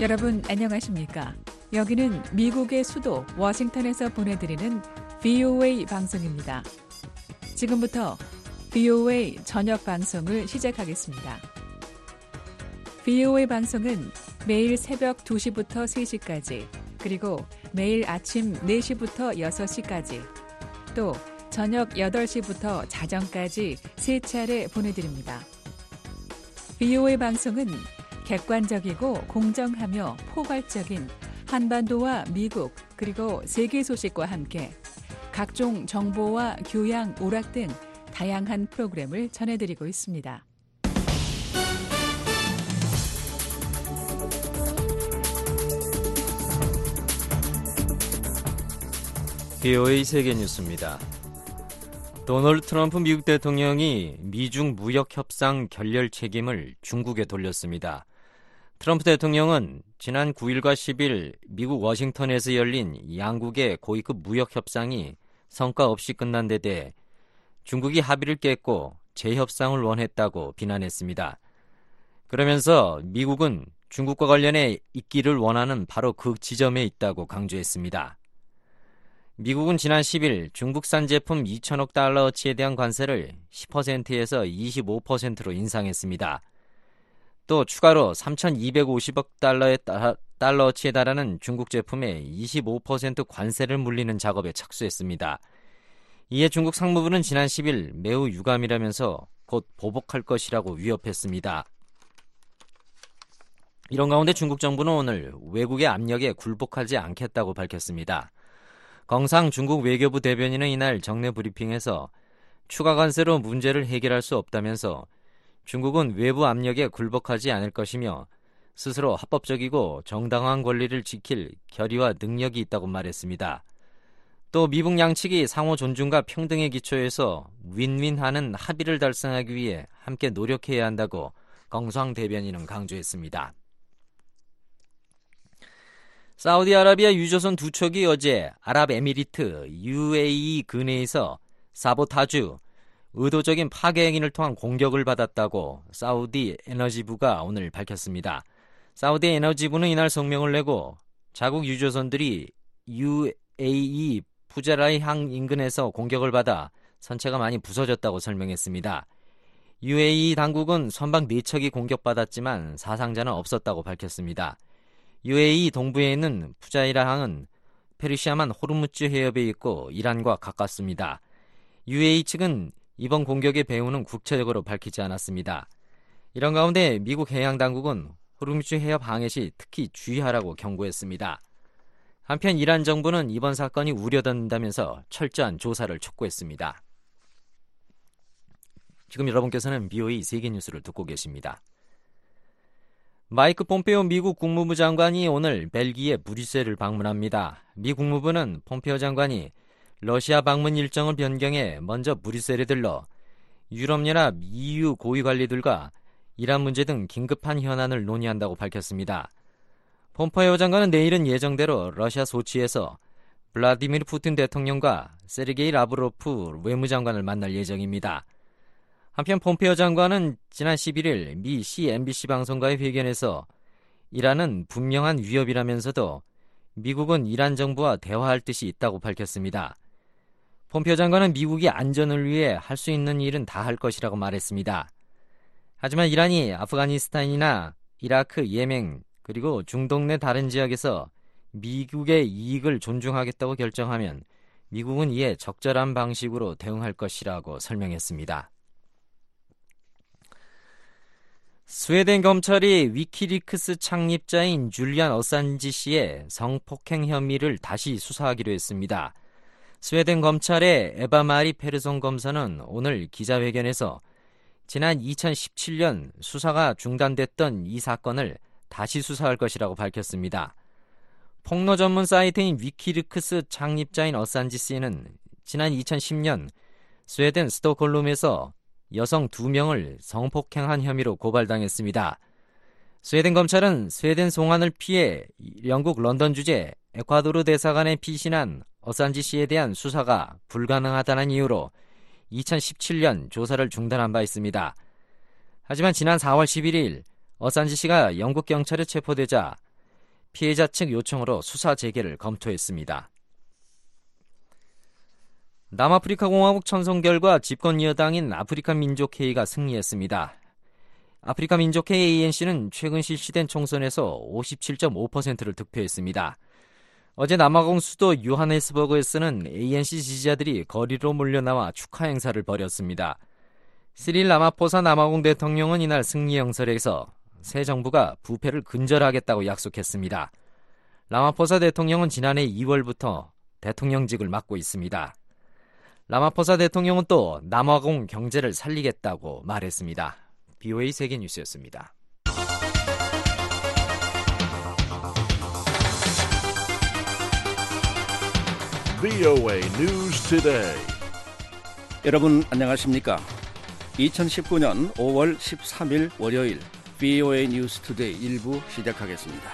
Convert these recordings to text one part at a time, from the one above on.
여러분 안녕하십니까? 여기는 미국의 수도 워싱턴에서 보내드리는 VOA 방송입니다. 지금부터 VOA 저녁 방송을 시작하겠습니다. VOA 방송은 매일 새벽 2시부터 3시까지, 그리고 매일 아침 4시부터 6시까지, 또 저녁 8시부터 자정까지 3차례 보내드립니다. VOA 방송은 객관적이고 공정하며 포괄적인 한반도와 미국 그리고 세계 소식과 함께 각종 정보와 교양, 오락 등 다양한 프로그램을 전해드리고 있습니다. VOA 세계뉴스입니다. 도널드 트럼프 미국 대통령이 미중 무역 협상 결렬 책임을 중국에 돌렸습니다. 트럼프 대통령은 지난 9일과 10일 미국 워싱턴에서 열린 양국의 고위급 무역 협상이 성과 없이 끝난 데 대해 중국이 합의를 깼고 재협상을 원했다고 비난했습니다. 그러면서 미국은 중국과 관련해 있기를 원하는 바로 그 지점에 있다고 강조했습니다. 미국은 지난 10일 중국산 제품 2천억 달러어치에 대한 관세를 10%에서 25%로 인상했습니다. 또 추가로 3,250억 달러어치에 달하는 중국 제품에 25% 관세를 물리는 작업에 착수했습니다. 이에 중국 상무부는 지난 10일 매우 유감이라면서 곧 보복할 것이라고 위협했습니다. 이런 가운데 중국 정부는 오늘 외국의 압력에 굴복하지 않겠다고 밝혔습니다. 경상 중국 외교부 대변인은 이날 정례 브리핑에서 추가 관세로 문제를 해결할 수 없다면서 중국은 외부 압력에 굴복하지 않을 것이며 스스로 합법적이고 정당한 권리를 지킬 결의와 능력이 있다고 말했습니다. 또 미북 양측이 상호 존중과 평등의 기초에서 윈윈하는 합의를 달성하기 위해 함께 노력해야 한다고 경상 대변인은 강조했습니다. 사우디아라비아 유조선 두 척이 어제 아랍에미리트 UAE 근해에서 사보타주, 의도적인 파괴 행위를 통한 공격을 받았다고 사우디 에너지부가 오늘 밝혔습니다. 사우디 에너지부는 이날 성명을 내고 자국 유조선들이 UAE 푸제라이 항 인근에서 공격을 받아 선체가 많이 부서졌다고 설명했습니다. UAE 당국은 선박 4척이 공격받았지만 사상자는 없었다고 밝혔습니다. UAE 동부에 있는 푸자이라 항은 페르시아만 호르무즈 해협에 있고 이란과 가깝습니다. UAE 측은 이번 공격의 배후는 구체적으로 밝히지 않았습니다. 이런 가운데 미국 해양당국은 호르무즈 해협 항해 시 특히 주의하라고 경고했습니다. 한편 이란 정부는 이번 사건이 우려된다면서 철저한 조사를 촉구했습니다. 지금 여러분께서는 BOE 세계뉴스를 듣고 계십니다. 마이크 폼페오 미국 국무부 장관이 오늘 벨기에 브뤼셀을 방문합니다. 미 국무부는 폼페오 장관이 러시아 방문 일정을 변경해 먼저 브뤼셀에 들러 유럽연합 EU 고위 관리들과 이란 문제 등 긴급한 현안을 논의한다고 밝혔습니다. 폼페오 장관은 내일은 예정대로 러시아 소치에서 블라디미르 푸틴 대통령과 세르게이 라브로프 외무장관을 만날 예정입니다. 한편 폼페오 장관은 지난 11일 미 CNBC 방송과의 회견에서 이란은 분명한 위협이라면서도 미국은 이란 정부와 대화할 뜻이 있다고 밝혔습니다. 폼페오 장관은 미국이 안전을 위해 할 수 있는 일은 다 할 것이라고 말했습니다. 하지만 이란이 아프가니스탄이나 이라크, 예멘 그리고 중동 내 다른 지역에서 미국의 이익을 존중하겠다고 결정하면 미국은 이에 적절한 방식으로 대응할 것이라고 설명했습니다. 스웨덴 검찰이 위키리크스 창립자인 줄리안 어산지 씨의 성폭행 혐의를 다시 수사하기로 했습니다. 스웨덴 검찰의 에바 마리 페르손 검사는 오늘 기자회견에서 지난 2017년 수사가 중단됐던 이 사건을 다시 수사할 것이라고 밝혔습니다. 폭로 전문 사이트인 위키리크스 창립자인 어산지 씨는 지난 2010년 스웨덴 스톡홀름에서 여성 2명을 성폭행한 혐의로 고발당했습니다. 스웨덴 검찰은 스웨덴 송환을 피해 영국 런던 주재 에콰도르 대사관에 피신한 어산지 씨에 대한 수사가 불가능하다는 이유로 2017년 조사를 중단한 바 있습니다. 하지만 지난 4월 11일 어산지 씨가 영국 경찰에 체포되자 피해자 측 요청으로 수사 재개를 검토했습니다. 남아프리카 공화국 천선 결과 집권 여당인 아프리카 민족회의가 승리했습니다. 아프리카 민족회의 ANC는 최근 실시된 총선에서 57.5%를 득표했습니다. 어제 남아공 수도 요하네스버그에서는 ANC 지지자들이 거리로 몰려나와 축하 행사를 벌였습니다. 시릴 라마포사 남아공 대통령은 이날 승리 연설에서 새 정부가 부패를 근절하겠다고 약속했습니다. 라마포사 대통령은 지난해 2월부터 대통령직을 맡고 있습니다. 라마포사 대통령은 또 남아공 경제를 살리겠다고 말했습니다. BOA 세계뉴스였습니다. BOA News Today. 여러분 안녕하십니까? 2019년 5월 13일 월요일 BOA News Today 1부 시작하겠습니다.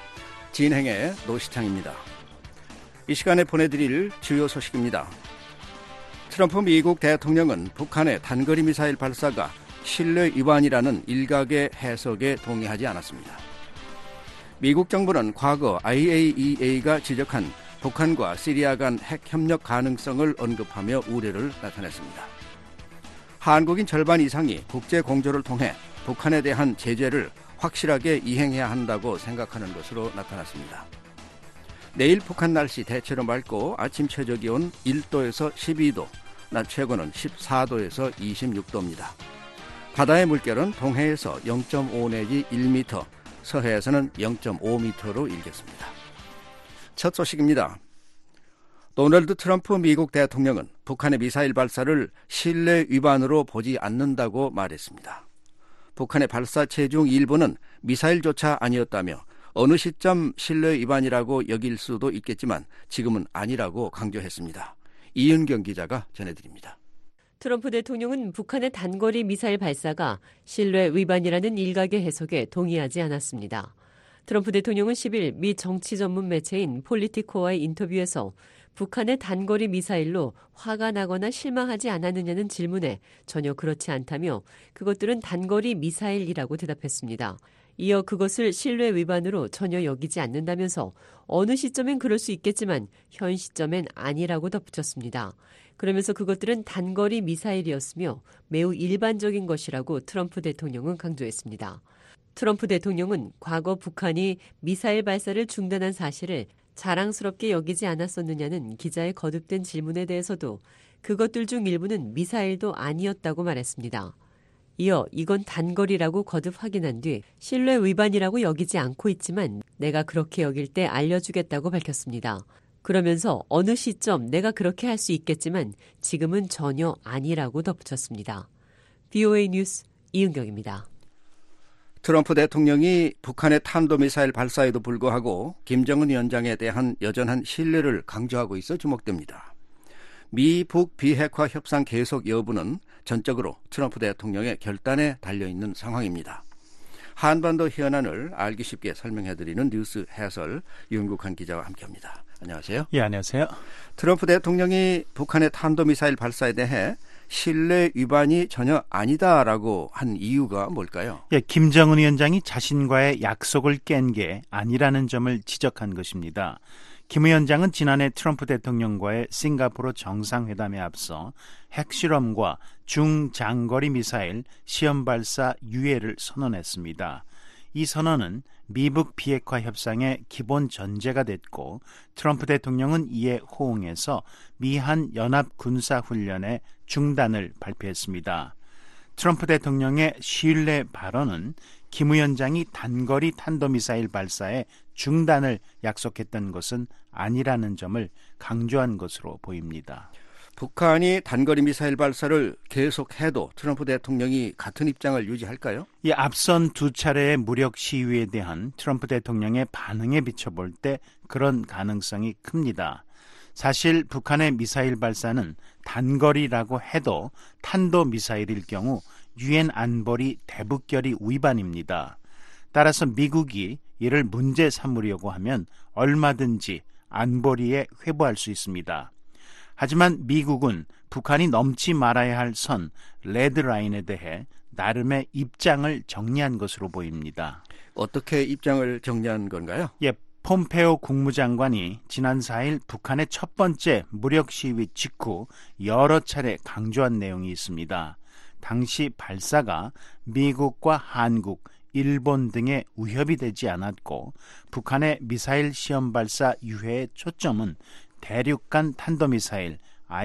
진행의 노시창입니다. 이 시간에 보내드릴 주요 소식입니다. 트럼프 미국 대통령은 북한의 단거리 미사일 발사가 신뢰 위반이라는 일각의 해석에 동의하지 않았습니다. 미국 정부는 과거 IAEA가 지적한 북한과 시리아 간 핵 협력 가능성을 언급하며 우려를 나타냈습니다. 한국인 절반 이상이 국제 공조를 통해 북한에 대한 제재를 확실하게 이행해야 한다고 생각하는 것으로 나타났습니다. 내일 북한 날씨 대체로 맑고 아침 최저기온 1도에서 12도, 낮 최고는 14도에서 26도입니다. 바다의 물결은 동해에서 0.5 내지 1m, 서해에서는 0.5m로 일겠습니다. 첫 소식입니다. 도널드 트럼프 미국 대통령은 북한의 미사일 발사를 신뢰 위반으로 보지 않는다고 말했습니다. 북한의 발사체 중 일부는 미사일조차 아니었다며 어느 시점 신뢰 위반이라고 여길 수도 있겠지만 지금은 아니라고 강조했습니다. 이은경 기자가 전해드립니다. 트럼프 대통령은 북한의 단거리 미사일 발사가 신뢰 위반이라는 일각의 해석에 동의하지 않았습니다. 트럼프 대통령은 10일 미 정치 전문 매체인 폴리티코와의 인터뷰에서 북한의 단거리 미사일로 화가 나거나 실망하지 않았느냐는 질문에 전혀 그렇지 않다며 그것들은 단거리 미사일이라고 대답했습니다. 이어 그것을 신뢰 위반으로 전혀 여기지 않는다면서 어느 시점엔 그럴 수 있겠지만 현 시점엔 아니라고 덧붙였습니다. 그러면서 그것들은 단거리 미사일이었으며 매우 일반적인 것이라고 트럼프 대통령은 강조했습니다. 트럼프 대통령은 과거 북한이 미사일 발사를 중단한 사실을 자랑스럽게 여기지 않았었느냐는 기자의 거듭된 질문에 대해서도 그것들 중 일부는 미사일도 아니었다고 말했습니다. 이어 이건 단거리라고 거듭 확인한 뒤 신뢰 위반이라고 여기지 않고 있지만 내가 그렇게 여길 때 알려주겠다고 밝혔습니다. 그러면서 어느 시점 내가 그렇게 할 수 있겠지만 지금은 전혀 아니라고 덧붙였습니다. BOA 뉴스 이은경입니다. 트럼프 대통령이 북한의 탄도미사일 발사에도 불구하고 김정은 위원장에 대한 여전한 신뢰를 강조하고 있어 주목됩니다. 미-북 비핵화 협상 계속 여부는 전적으로 트럼프 대통령의 결단에 달려있는 상황입니다. 한반도 현안을 알기 쉽게 설명해드리는 뉴스 해설 윤국한 기자와 함께합니다. 안녕하세요. 예, 안녕하세요. 트럼프 대통령이 북한의 탄도미사일 발사에 대해 신뢰 위반이 전혀 아니다라고 한 이유가 뭘까요? 예, 김정은 위원장이 자신과의 약속을 깬 게 아니라는 점을 지적한 것입니다. 김 위원장은 지난해 트럼프 대통령과의 싱가포르 정상회담에 앞서 핵실험과 중장거리 미사일 시험 발사 유예를 선언했습니다. 이 선언은 미북 비핵화 협상의 기본 전제가 됐고 트럼프 대통령은 이에 호응해서 미한 연합 군사훈련의 중단을 발표했습니다. 트럼프 대통령의 신뢰 발언은 김 위원장이 단거리 탄도미사일 발사의 중단을 약속했던 것은 아니라는 점을 강조한 것으로 보입니다. 북한이 단거리 미사일 발사를 계속해도 트럼프 대통령이 같은 입장을 유지할까요? 이 앞선 두 차례의 무력 시위에 대한 트럼프 대통령의 반응에 비춰볼 때 그런 가능성이 큽니다. 사실 북한의 미사일 발사는 단거리라고 해도 탄도미사일일 경우 유엔 안보리 대북결의 위반입니다. 따라서 미국이 이를 문제 삼으려고 하면 얼마든지 안보리에 회부할 수 있습니다. 하지만 미국은 북한이 넘지 말아야 할 선 레드라인에 대해 나름의 입장을 정리한 것으로 보입니다. 어떻게 입장을 정리한 건가요? 예, 폼페오 국무장관이 지난 4일 북한의 첫 번째 무력 시위 직후 여러 차례 강조한 내용이 있습니다. 당시 발사가 미국과 한국, 일본 등의 위협이 되지 않았고 북한의 미사일 시험 발사 유해의 초점은 대륙간 탄도미사일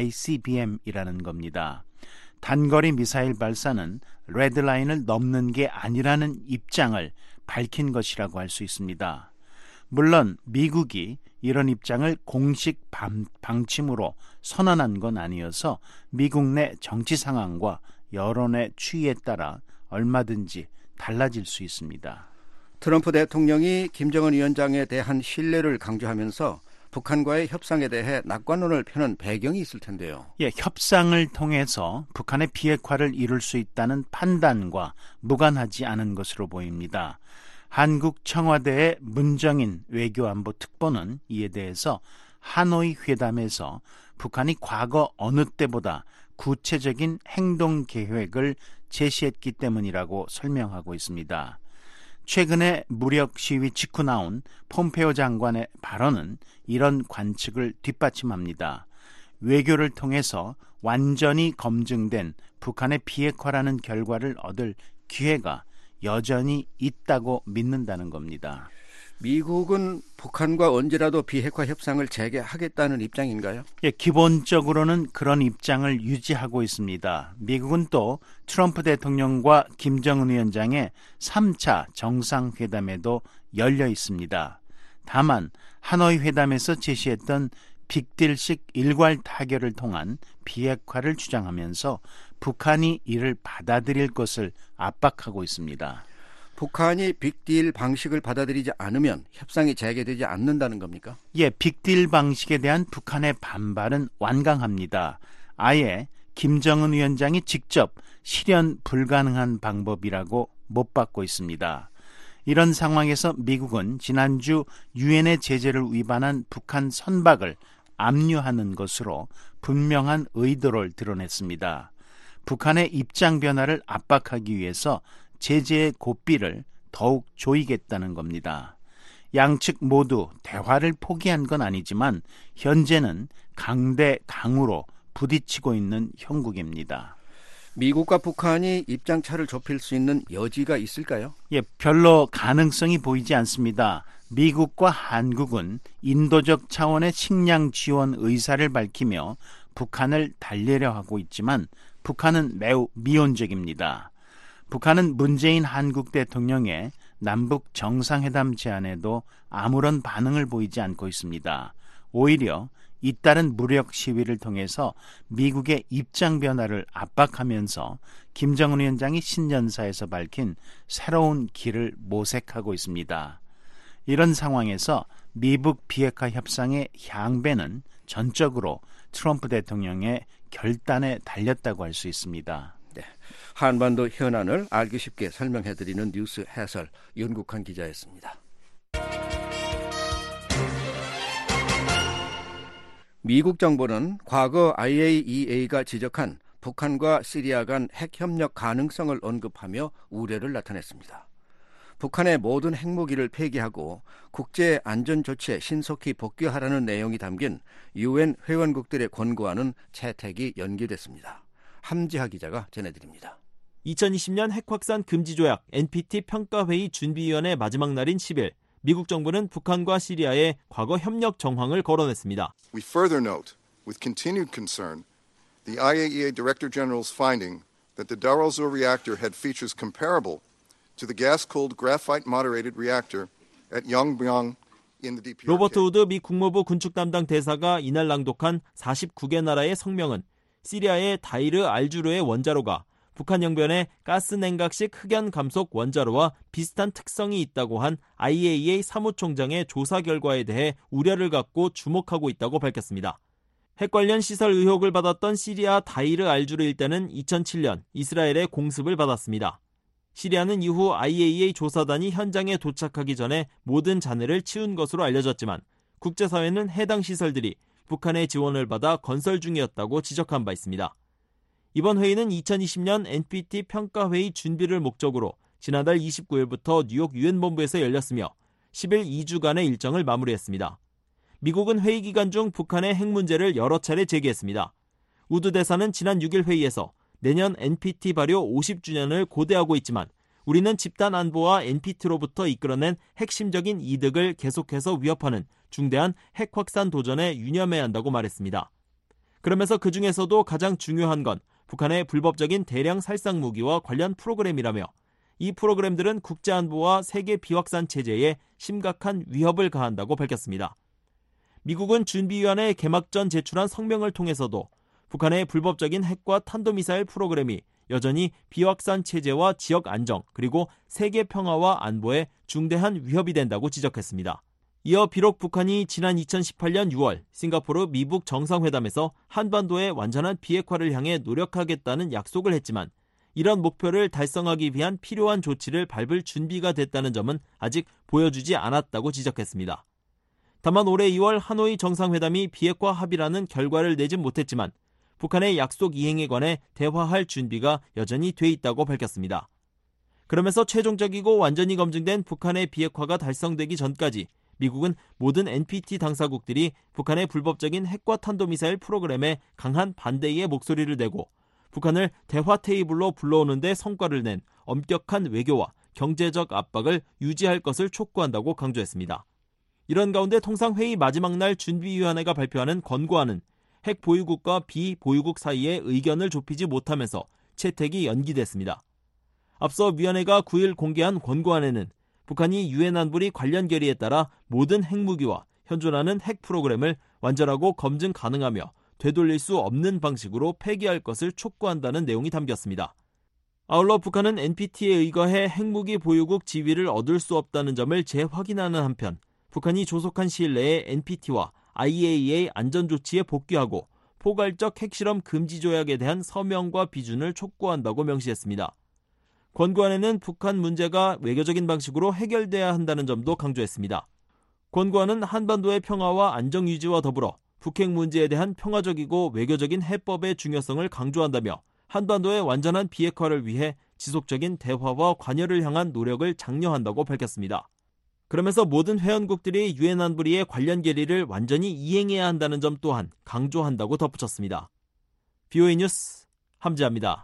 ICBM이라는 겁니다. 단거리 미사일 발사는 레드라인을 넘는 게 아니라는 입장을 밝힌 것이라고 할 수 있습니다. 물론 미국이 이런 입장을 공식 방침으로 선언한 건 아니어서 미국 내 정치 상황과 여론의 추이에 따라 얼마든지 달라질 수 있습니다. 트럼프 대통령이 김정은 위원장에 대한 신뢰를 강조하면서 북한과의 협상에 대해 낙관론을 펴는 배경이 있을 텐데요. 협상을 통해서 북한의 비핵화를 이룰 수 있다는 판단과 무관하지 않은 것으로 보입니다. 한국 청와대의 문정인 외교안보 특보는 이에 대해서 하노이 회담에서 북한이 과거 어느 때보다 구체적인 행동 계획을 제시했기 때문이라고 설명하고 있습니다. 최근에 무력 시위 직후 나온 폼페오 장관의 발언은 이런 관측을 뒷받침합니다. 외교를 통해서 완전히 검증된 북한의 비핵화라는 결과를 얻을 기회가 여전히 있다고 믿는다는 겁니다. 미국은 북한과 언제라도 비핵화 협상을 재개하겠다는 입장인가요? 기본적으로는 그런 입장을 유지하고 있습니다. 미국은 또 트럼프 대통령과 김정은 위원장의 3차 정상회담에도 열려 있습니다. 다만 하노이 회담에서 제시했던 빅딜식 일괄 타결을 통한 비핵화를 주장하면서 북한이 이를 받아들일 것을 압박하고 있습니다. 북한이 빅딜 방식을 받아들이지 않으면 협상이 재개되지 않는다는 겁니까? 빅딜 방식에 대한 북한의 반발은 완강합니다. 아예 김정은 위원장이 직접 실현 불가능한 방법이라고 못 받고 있습니다. 이런 상황에서 미국은 지난주 유엔의 제재를 위반한 북한 선박을 압류하는 것으로 분명한 의도를 드러냈습니다. 북한의 입장 변화를 압박하기 위해서 제재의 고삐를 더욱 조이겠다는 겁니다. 양측 모두 대화를 포기한 건 아니지만 현재는 강대 강으로 부딪히고 있는 형국입니다. 미국과 북한이 입장차를 좁힐 수 있는 여지가 있을까요? 별로 가능성이 보이지 않습니다. 미국과 한국은 인도적 차원의 식량 지원 의사를 밝히며 북한을 달래려 하고 있지만 북한은 매우 미온적입니다. 북한은 문재인 한국 대통령의 남북 정상회담 제안에도 아무런 반응을 보이지 않고 있습니다. 오히려 잇따른 무력 시위를 통해서 미국의 입장 변화를 압박하면서 김정은 위원장이 신년사에서 밝힌 새로운 길을 모색하고 있습니다. 이런 상황에서 미북 비핵화 협상의 향배는 전적으로 트럼프 대통령의 결단에 달렸다고 할 수 있습니다. 한반도 현안을 알기 쉽게 설명해드리는 뉴스 해설 윤국환 기자였습니다. 미국 정부는 과거 IAEA가 지적한 북한과 시리아 간 핵협력 가능성을 언급하며 우려를 나타냈습니다. 북한의 모든 핵무기를 폐기하고 국제안전조치에 신속히 복귀하라는 내용이 담긴 UN 회원국들의 권고안은 채택이 연기됐습니다. 함지하 기자가 전해드립니다. 2020년 핵확산 금지조약 NPT 평가회의 준비위원회 마지막 날인 10일, 미국 정부는 북한과 시리아의 과거 협력 정황을 거론했습니다. We further note, with continued concern, the IAEA Director General's finding that the Darul Zur reactor had features comparable to the gas-cooled graphite-moderated reactor at Yongbyon in the DPRK. 로버트 우드 미 국무부 군축 담당 대사가 이날 낭독한 49개 나라의 성명은 시리아의 다이르 알주르의 원자로가 북한 영변의 가스 냉각식 흑연 감속 원자로와 비슷한 특성이 있다고 한 IAEA 사무총장의 조사 결과에 대해 우려를 갖고 주목하고 있다고 밝혔습니다. 핵 관련 시설 의혹을 받았던 시리아 다이르 알주르 일대는 2007년 이스라엘의 공습을 받았습니다. 시리아는 이후 IAEA 조사단이 현장에 도착하기 전에 모든 잔해를 치운 것으로 알려졌지만 국제사회는 해당 시설들이 북한의 지원을 받아 건설 중이었다고 지적한 바 있습니다. 이번 회의는 2020년 NPT 평가회의 준비를 목적으로 지난달 29일부터 뉴욕 유엔 본부에서 열렸으며 10일 2주간의 일정을 마무리했습니다. 미국은 회의 기간 중 북한의 핵 문제를 여러 차례 제기했습니다. 우드 대사는 지난 6일 회의에서 내년 NPT 발효 50주년을 고대하고 있지만 우리는 집단 안보와 NPT로부터 이끌어낸 핵심적인 이득을 계속해서 위협하는 중대한 핵 확산 도전에 유념해야 한다고 말했습니다. 그러면서 그 중에서도 가장 중요한 건 북한의 불법적인 대량 살상 무기와 관련 프로그램이라며 이 프로그램들은 국제안보와 세계 비확산 체제에 심각한 위협을 가한다고 밝혔습니다. 미국은 준비위원회 개막 전 제출한 성명을 통해서도 북한의 불법적인 핵과 탄도미사일 프로그램이 여전히 비확산 체제와 지역 안정 그리고 세계 평화와 안보에 중대한 위협이 된다고 지적했습니다. 이어 비록 북한이 지난 2018년 6월 싱가포르 미북 정상회담에서 한반도의 완전한 비핵화를 향해 노력하겠다는 약속을 했지만 이런 목표를 달성하기 위한 필요한 조치를 밟을 준비가 됐다는 점은 아직 보여주지 않았다고 지적했습니다. 다만 올해 2월 하노이 정상회담이 비핵화 합의라는 결과를 내진 못했지만 북한의 약속 이행에 관해 대화할 준비가 여전히 돼 있다고 밝혔습니다. 그러면서 최종적이고 완전히 검증된 북한의 비핵화가 달성되기 전까지 미국은 모든 NPT 당사국들이 북한의 불법적인 핵과 탄도미사일 프로그램에 강한 반대의 목소리를 내고 북한을 대화 테이블로 불러오는 데 성과를 낸 엄격한 외교와 경제적 압박을 유지할 것을 촉구한다고 강조했습니다. 이런 가운데 통상회의 마지막 날 준비위원회가 발표하는 권고안은 핵 보유국과 비보유국 사이에 의견을 좁히지 못하면서 채택이 연기됐습니다. 앞서 위원회가 9일 공개한 권고안에는 북한이 유엔 안보리 관련 결의에 따라 모든 핵무기와 현존하는 핵 프로그램을 완전하고 검증 가능하며 되돌릴 수 없는 방식으로 폐기할 것을 촉구한다는 내용이 담겼습니다. 아울러 북한은 NPT에 의거해 핵무기 보유국 지위를 얻을 수 없다는 점을 재확인하는 한편 북한이 조속한 시일 내에 NPT와 IAEA 안전조치에 복귀하고 포괄적 핵실험 금지 조약에 대한 서명과 비준을 촉구한다고 명시했습니다. 권고안에는 북한 문제가 외교적인 방식으로 해결돼야 한다는 점도 강조했습니다. 권고안은 한반도의 평화와 안정 유지와 더불어 북핵 문제에 대한 평화적이고 외교적인 해법의 중요성을 강조한다며 한반도의 완전한 비핵화를 위해 지속적인 대화와 관여를 향한 노력을 장려한다고 밝혔습니다. 그러면서 모든 회원국들이 유엔 안보리의 관련 결의를 완전히 이행해야 한다는 점 또한 강조한다고 덧붙였습니다. BOA 뉴스 함지아입니다.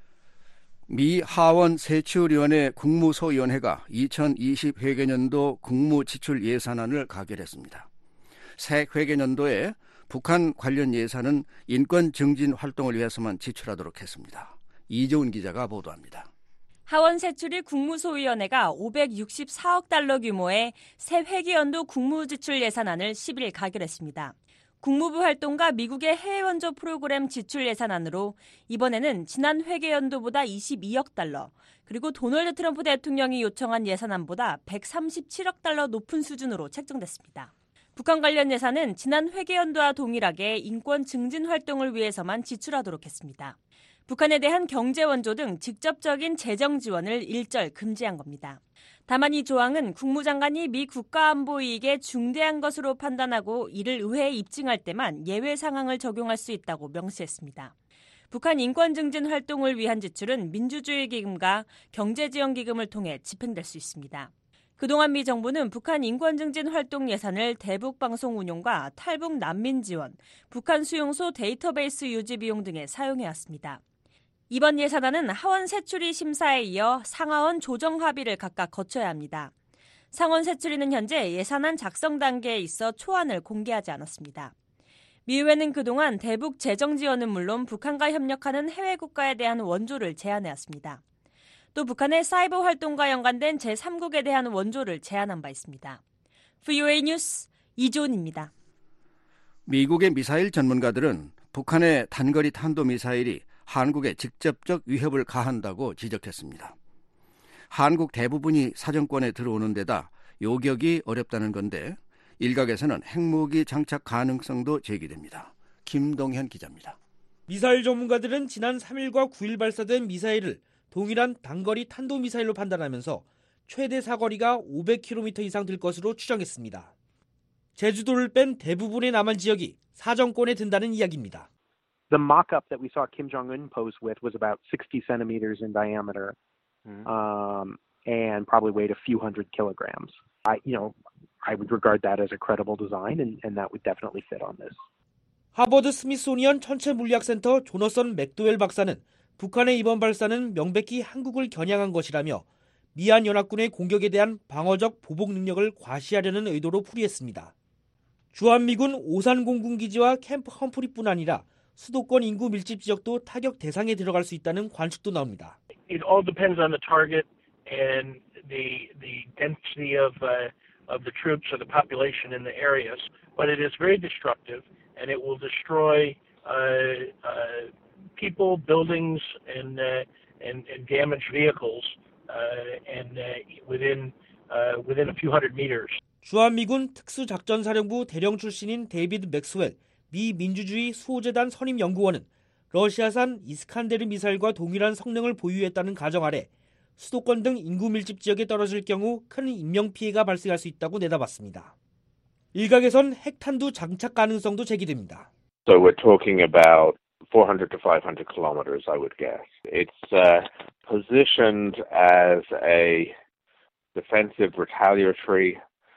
미 하원 세출위원회 국무소위원회가 2020 회계년도 국무지출 예산안을 가결했습니다. 새 회계년도에 북한 관련 예산은 인권 증진 활동을 위해서만 지출하도록 했습니다. 이재훈 기자가 보도합니다. 하원 세출위 국무소위원회가 564억 달러 규모의 새 회계연도 국무지출 예산안을 10일 가결했습니다. 국무부 활동과 미국의 해외 원조 프로그램 지출 예산안으로 이번에는 지난 회계연도보다 22억 달러, 그리고 도널드 트럼프 대통령이 요청한 예산안보다 137억 달러 높은 수준으로 책정됐습니다. 북한 관련 예산은 지난 회계연도와 동일하게 인권 증진 활동을 위해서만 지출하도록 했습니다. 북한에 대한 경제 원조 등 직접적인 재정 지원을 일절 금지한 겁니다. 다만 이 조항은 국무장관이 미 국가안보 이익에 중대한 것으로 판단하고 이를 의회에 입증할 때만 예외 상황을 적용할 수 있다고 명시했습니다. 북한 인권 증진 활동을 위한 지출은 민주주의 기금과 경제지원기금을 통해 집행될 수 있습니다. 그동안 미 정부는 북한 인권 증진 활동 예산을 대북 방송 운용과 탈북 난민 지원, 북한 수용소 데이터베이스 유지 비용 등에 사용해왔습니다. 이번 예산안은 하원 세출위 심사에 이어 상하원 조정 합의를 각각 거쳐야 합니다. 상원 세출위는 현재 예산안 작성 단계에 있어 초안을 공개하지 않았습니다. 미 의회는 그동안 대북 재정 지원은 물론 북한과 협력하는 해외 국가에 대한 원조를 제안해왔습니다. 또 북한의 사이버 활동과 연관된 제3국에 대한 원조를 제안한 바 있습니다. VOA 뉴스 이조은입니다. 미국의 미사일 전문가들은 북한의 단거리 탄도미사일이 한국에 직접적 위협을 가한다고 지적했습니다. 한국 대부분이 사정권에 들어오는 데다 요격이 어렵다는 건데 일각에서는 핵무기 장착 가능성도 제기됩니다. 김동현 기자입니다. 미사일 전문가들은 지난 3일과 9일 발사된 미사일을 동일한 단거리 탄도미사일로 판단하면서 최대 사거리가 500km 이상 될 것으로 추정했습니다. 제주도를 뺀 대부분의 남한 지역이 사정권에 든다는 이야기입니다. The mock-up that we saw Kim Jong-un pose with was about 60 centimeters in diameter and probably weighed a few hundred kilograms. I would regard that as a credible design, and that would definitely fit on this. 하버드 스미소니언 천체물리학센터 조너선 맥도웰 박사는 북한의 이번 발사는 명백히 한국을 겨냥한 것이라며 미한 연합군의 공격에 대한 방어적 보복 능력을 과시하려는 의도로 풀이했습니다. 주한미군 오산 공군기지와 캠프 험프리뿐 아니라 수도권 인구 밀집 지역도 타격 대상에 들어갈 수 있다는 관측도 나옵니다. It all depends on the target and the density of the troops or the population in the areas, but it is very destructive and it will destroy people, buildings, and damaged vehicles, and within a few hundred meters. 주한미군 특수작전사령부 대령 출신인 데이비드 맥스웰 미 민주주의 수호재단 선임연구원은 러시아산 이스칸데르 미사일과 동일한 성능을 보유했다는 가정 아래 수도권 등 인구 밀집 지역에 떨어질 경우 큰 인명피해가 발생할 수 있다고 내다봤습니다. 일각에선 핵탄두 장착 가능성도 제기됩니다. So we're talking about 400 to 500 kilometers, I would guess. It's positioned as a defensive retaliatory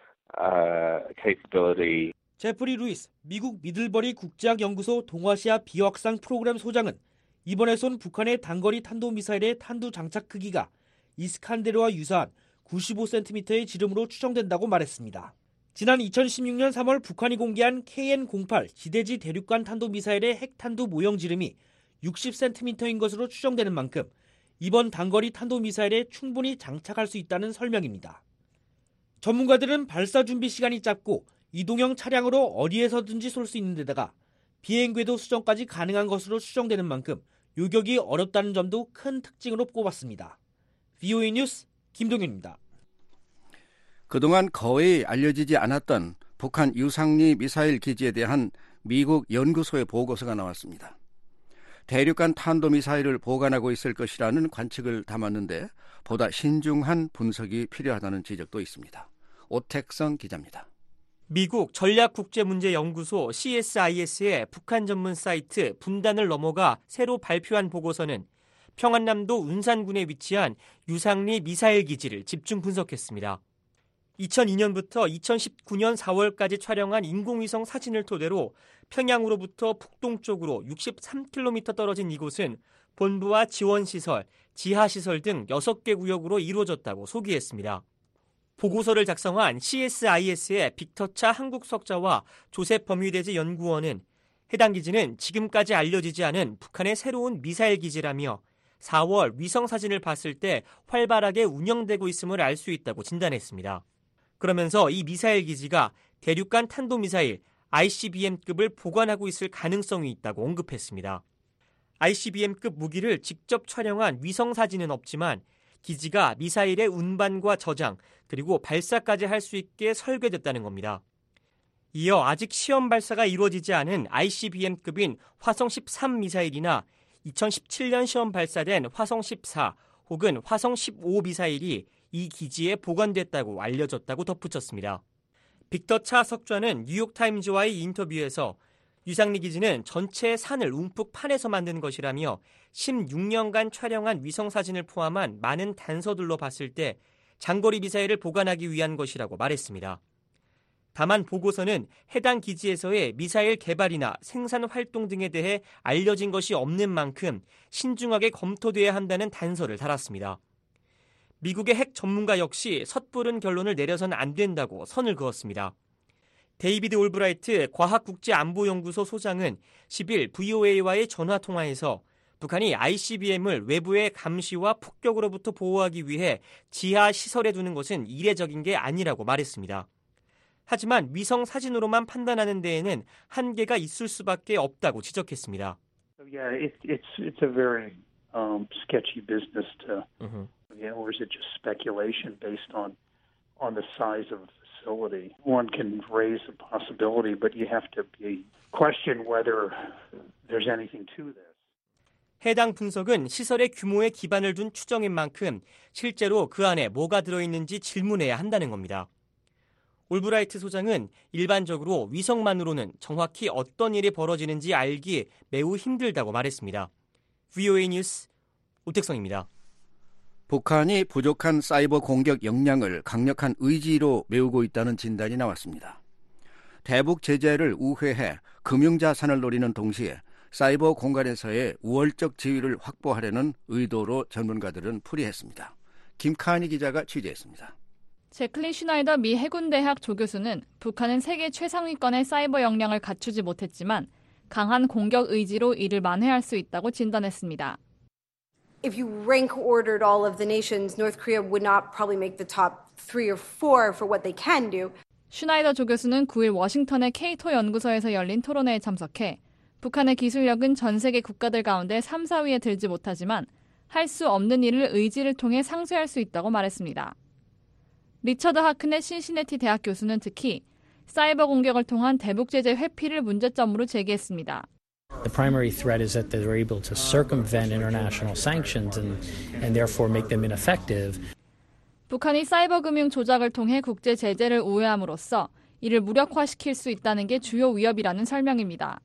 capability. 제프리 루이스 미국 미들버리 국제학연구소 동아시아 비확산 프로그램 소장은 이번에 쏜 북한의 단거리 탄도미사일의 탄두 장착 크기가 이스칸데르와 유사한 95cm의 지름으로 추정된다고 말했습니다. 지난 2016년 3월 북한이 공개한 KN-08 지대지 대륙간 탄도미사일의 핵탄두 모형 지름이 60cm인 것으로 추정되는 만큼 이번 단거리 탄도미사일에 충분히 장착할 수 있다는 설명입니다. 전문가들은 발사 준비 시간이 짧고 이동형 차량으로 어디에서든지 쏠 수 있는 데다가 비행궤도 수정까지 가능한 것으로 추정되는 만큼 요격이 어렵다는 점도 큰 특징으로 꼽았습니다. VOA 뉴스 김동윤입니다. 그동안 거의 알려지지 않았던 북한 유상리 미사일 기지에 대한 미국 연구소의 보고서가 나왔습니다. 대륙간 탄도미사일을 보관하고 있을 것이라는 관측을 담았는데 보다 신중한 분석이 필요하다는 지적도 있습니다. 오택성 기자입니다. 미국 전략국제문제연구소 CSIS의 북한 전문 사이트 분단을 넘어가 새로 발표한 보고서는 평안남도 운산군에 위치한 유상리 미사일 기지를 집중 분석했습니다. 2002년부터 2019년 4월까지 촬영한 인공위성 사진을 토대로 평양으로부터 북동쪽으로 63km 떨어진 이곳은 본부와 지원시설, 지하시설 등 6개 구역으로 이루어졌다고 소개했습니다. 보고서를 작성한 CSIS의 빅터차 한국석자와 조셉 범위대지 연구원은 해당 기지는 지금까지 알려지지 않은 북한의 새로운 미사일 기지라며 4월 위성 사진을 봤을 때 활발하게 운영되고 있음을 알 수 있다고 진단했습니다. 그러면서 이 미사일 기지가 대륙간 탄도미사일 ICBM급을 보관하고 있을 가능성이 있다고 언급했습니다. ICBM급 무기를 직접 촬영한 위성 사진은 없지만 기지가 미사일의 운반과 저장 그리고 발사까지 할 수 있게 설계됐다는 겁니다. 이어 아직 시험 발사가 이루어지지 않은 ICBM급인 화성 13 미사일이나 2017년 시험 발사된 화성 14 혹은 화성 15 미사일이 이 기지에 보관됐다고 알려졌다고 덧붙였습니다. 빅터차 석좌는 뉴욕타임즈와의 인터뷰에서 유상리 기지는 전체 산을 움푹 파내서 만든 것이라며 16년간 촬영한 위성사진을 포함한 많은 단서들로 봤을 때 장거리 미사일을 보관하기 위한 것이라고 말했습니다. 다만 보고서는 해당 기지에서의 미사일 개발이나 생산 활동 등에 대해 알려진 것이 없는 만큼 신중하게 검토돼야 한다는 단서를 달았습니다. 미국의 핵 전문가 역시 섣부른 결론을 내려선 안 된다고 선을 그었습니다. 데이비드 올브라이트 과학국제안보연구소 소장은 10일 VOA와의 전화통화에서 북한이 ICBM을 외부의 감시와 폭격으로부터 보호하기 위해 지하 시설에 두는 것은 이례적인 게 아니라고 말했습니다. 하지만 위성 사진으로만 판단하는 데에는 한계가 있을 수밖에 없다고 지적했습니다. Yeah, it's a very sketchy business to, or is it just speculation based on the size of the facility? One can raise the possibility, but you have to question whether there's anything to this. 해당 분석은 시설의 규모에 기반을 둔 추정인 만큼 실제로 그 안에 뭐가 들어있는지 질문해야 한다는 겁니다. 올브라이트 소장은 일반적으로 위성만으로는 정확히 어떤 일이 벌어지는지 알기 매우 힘들다고 말했습니다. VOA 뉴스 오택성입니다. 북한이 부족한 사이버 공격 역량을 강력한 의지로 메우고 있다는 진단이 나왔습니다. 대북 제재를 우회해 금융자산을 노리는 동시에 사이버 공간에서의 우월적 지위를 확보하려는 의도로 전문가들은 풀이했습니다. 김카니 기자가 취재했습니다. 제클린 슈나이더 미 해군대학 조교수는 북한은 세계 최상위권의 사이버 역량을 갖추지 못했지만 강한 공격 의지로 이를 만회할 수 있다고 진단했습니다. If you rank ordered all of the nations, North Korea would not probably make the top 3 or 4 for what they can do. 슈나이더 조교수는 9일 워싱턴의 케이토 연구소에서 열린 토론회에 참석해 북한의 기술력은 전 세계 국가들 가운데 3, 4위에 들지 못하지만 할 수 없는 일을 의지를 통해 상쇄할 수 있다고 말했습니다. 리처드 하크넷 신시내티 대학 교수는 특히 사이버 공격을 통한 대북 제재 회피를 문제점으로 제기했습니다. The primary threat is that they're able to circumvent international sanctions and therefore make them ineffective. 북한이 사이버 금융 조작을 통해 국제 제재를 우회함으로써 이를 무력화시킬 수 있다는 게 주요 위협이라는 설명입니다.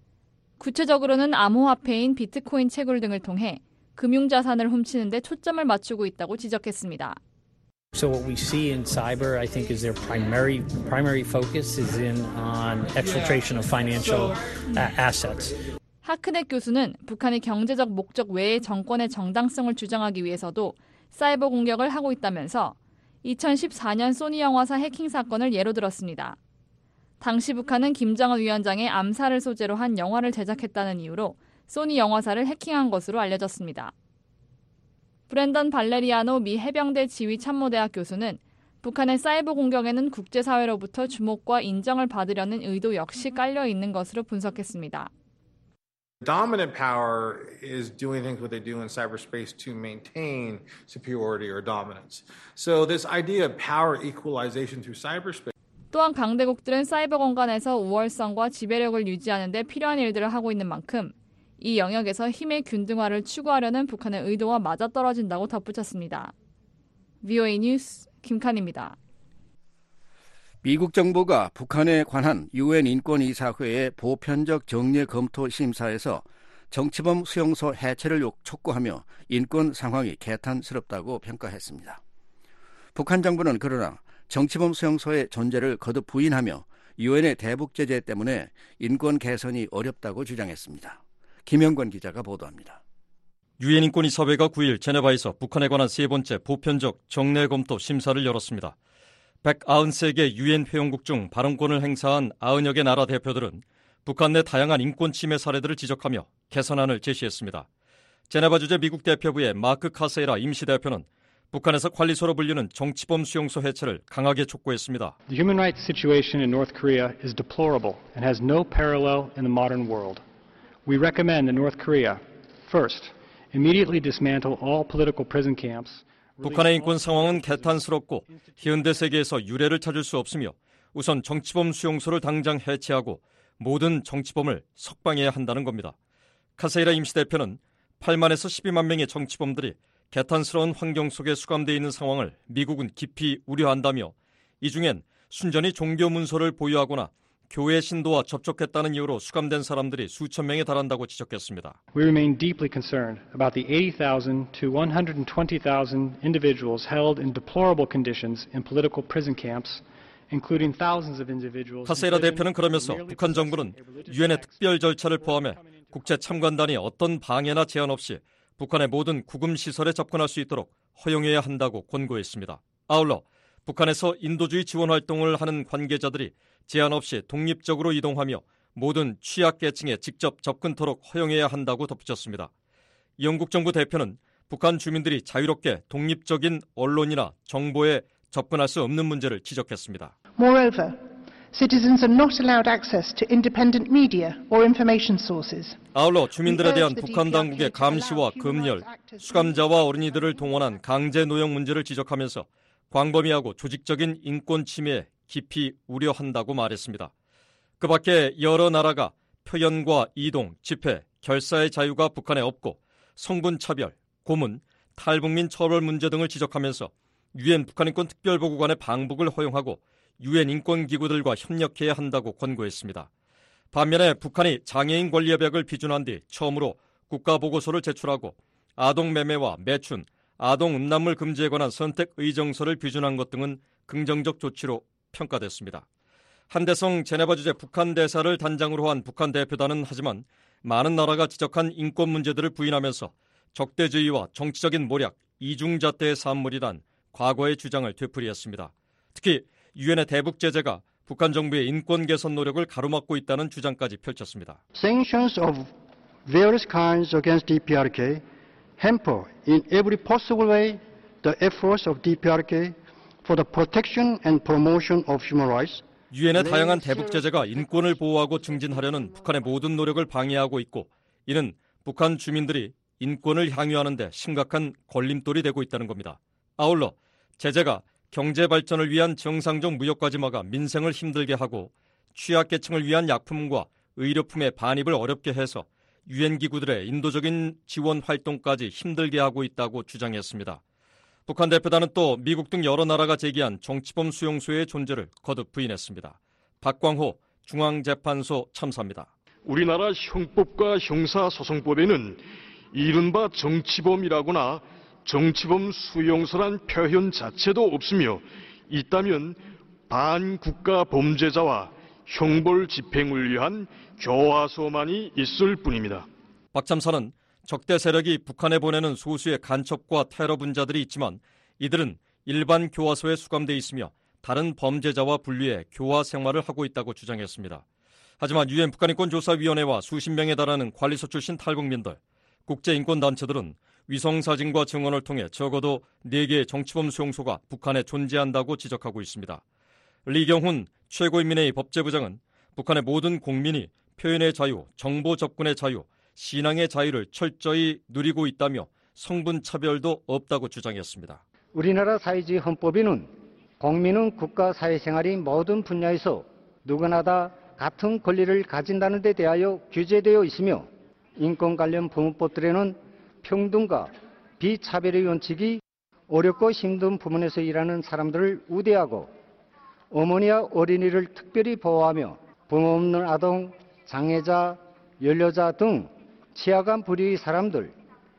구체적으로는 암호화폐인 비트코인 채굴 등을 통해 금융자산을 훔치는 데 초점을 맞추고 있다고 지적했습니다. So what we see in cyber, I think, is their primary focus is on exfiltration of financial assets. 하크넷 교수는 북한이 경제적 목적 외의 정권의 정당성을 주장하기 위해서도 사이버 공격을 하고 있다면서 2014년 소니 영화사 해킹 사건을 예로 들었습니다. 당시 북한은 김정은 위원장의 암살을 소재로 한 영화를 제작했다는 이유로 소니 영화사를 해킹한 것으로 알려졌습니다. 브랜던 발레리아노 미 해병대 지휘참모대학 교수는 북한의 사이버 공격에는 국제사회로부터 주목과 인정을 받으려는 의도 역시 깔려 있는 것으로 분석했습니다. Dominant power is doing things what they do in cyberspace to maintain superiority or dominance. So this idea of power equalization through cyberspace. 또한 강대국들은 사이버 공간에서 우월성과 지배력을 유지하는 데 필요한 일들을 하고 있는 만큼 이 영역에서 힘의 균등화를 추구하려는 북한의 의도와 맞아떨어진다고 덧붙였습니다. VOA 뉴스 김칸입니다. 미국 정부가 북한에 관한 유엔 인권이사회의 보편적 정례 검토 심사에서 정치범 수용소 해체를 촉구하며 인권 상황이 개탄스럽다고 평가했습니다. 북한 정부는 그러나 정치범 수용소의 존재를 거듭 부인하며 유엔의 대북 제재 때문에 인권 개선이 어렵다고 주장했습니다. 김영권 기자가 보도합니다. 유엔 인권이사회가 9일 제네바에서 북한에 관한 세 번째 보편적 정례 검토 심사를 열었습니다. 193개 유엔 회원국 중 발언권을 행사한 90여 개 나라 대표들은 북한 내 다양한 인권 침해 사례들을 지적하며 개선안을 제시했습니다. 제네바 주재 미국 대표부의 마크 카세이라 임시대표는 북한에서 관리소로 불리는 정치범 수용소 해체를 강하게 촉구했습니다. The human rights situation in North Korea is deplorable and has no parallel in the modern world. We recommend that North Korea, first, immediately dismantle all political prison camps. 북한의 인권 상황은 개탄스럽고 현대 세계에서 유례를 찾을 수 없으며 우선 정치범 수용소를 당장 해체하고 모든 정치범을 석방해야 한다는 겁니다. 카세이라 임시대표는 8만에서 12만 명의 정치범들이 개탄스러운 환경 속에 수감되어 있는 상황을 미국은 깊이 우려한다며 이 중엔 순전히 종교 문서를 보유하거나 교회 신도와 접촉했다는 이유로 수감된 사람들이 수천 명에 달한다고 지적했습니다. We remain deeply concerned about the 80,000 to 120,000 individuals held in deplorable conditions in political prison camps, including thousands of individuals. 카세이라 대표는 그러면서 북한 정부는 유엔의 특별 절차를 포함해 국제 참관단이 어떤 방해나 제한 없이 북한의 모든 구금 시설에 접근할 수 있도록 허용해야 한다고 권고했습니다. 아울러 북한에서 인도주의 지원 활동을 하는 관계자들이 제한 없이 독립적으로 이동하며 모든 취약계층에 직접 접근토록 허용해야 한다고 덧붙였습니다. 영국 정부 대표는 북한 주민들이 자유롭게 독립적인 언론이나 정보에 접근할 수 없는 문제를 지적했습니다. Moreover, citizens are not allowed access to independent media or information sources. 아울러 주민들에 대한 북한 당국의 감시와 검열, 수감자와 어린이들을 동원한 강제 노역 문제를 지적하면서 광범위하고 조직적인 인권 침해에 깊이 우려한다고 말했습니다. 그 밖에 여러 나라가 표현과 이동, 집회, 결사의 자유가 북한에 없고 성분 차별, 고문, 탈북민 처벌 문제 등을 지적하면서 유엔 북한인권 특별보고관의 방북을 허용하고 유엔 인권기구들과 협력해야 한다고 권고했습니다. 반면에 북한이 장애인 권리협약을 비준한 뒤 처음으로 국가보고서를 제출하고 아동매매와 매춘, 아동 음란물 금지에 관한 선택 의정서를 비준한 것 등은 긍정적 조치로 평가됐습니다. 한대성 제네바 주재 북한 대사를 단장으로 한 북한 대표단은 하지만 많은 나라가 지적한 인권 문제들을 부인하면서 적대주의와 정치적인 모략, 이중잣대의 산물이란 과거의 주장을 되풀이했습니다. 특히 유엔의 대북 제재가 북한 정부의 인권 개선 노력을 가로막고 있다는 주장까지 펼쳤습니다. Sanctions of various kinds against DPRK hamper in every possible way the efforts of DPRK for the protection and promotion of human rights. 유엔의 다양한 대북 제재가 인권을 보호하고 증진하려는 북한의 모든 노력을 방해하고 있고 이는 북한 주민들이 인권을 향유하는 데 심각한 걸림돌이 되고 있다는 겁니다. 아울러 제재가 경제 발전을 위한 정상적 무역까지 막아 민생을 힘들게 하고 취약계층을 위한 약품과 의료품의 반입을 어렵게 해서 유엔 기구들의 인도적인 지원 활동까지 힘들게 하고 있다고 주장했습니다. 북한 대표단은 또 미국 등 여러 나라가 제기한 정치범 수용소의 존재를 거듭 부인했습니다. 박광호 중앙재판소 참사입니다. 우리나라 형법과 형사소송법에는 이른바 정치범이라거나 정치범 수용소란 표현 자체도 없으며 있다면 반국가 범죄자와 형벌 집행을 위한 교화소만이 있을 뿐입니다. 박 참사는 적대 세력이 북한에 보내는 소수의 간첩과 테러 분자들이 있지만 이들은 일반 교화소에 수감돼 있으며 다른 범죄자와 분리해 교화 생활을 하고 있다고 주장했습니다. 하지만 유엔 북한인권조사위원회와 수십 명에 달하는 관리소 출신 탈북민들, 국제인권단체들은 위성사진과 증언을 통해 적어도 4개의 정치범 수용소가 북한에 존재한다고 지적하고 있습니다. 리경훈 최고인민회의 법제부장은 북한의 모든 국민이 표현의 자유, 정보 접근의 자유, 신앙의 자유를 철저히 누리고 있다며 성분 차별도 없다고 주장했습니다. 우리나라 사회주의 헌법에는 국민은 국가 사회생활의 모든 분야에서 누구나 다 같은 권리를 가진다는 데 대하여 규제되어 있으며 인권 관련 법률법들에는 평등과 비차별의 원칙이 어렵고 힘든 부문에서 일하는 사람들을 우대하고 어머니와 어린이를 특별히 보호하며 부모 없는 아동, 장애자, 연료자 등 취약한 부류의 사람들,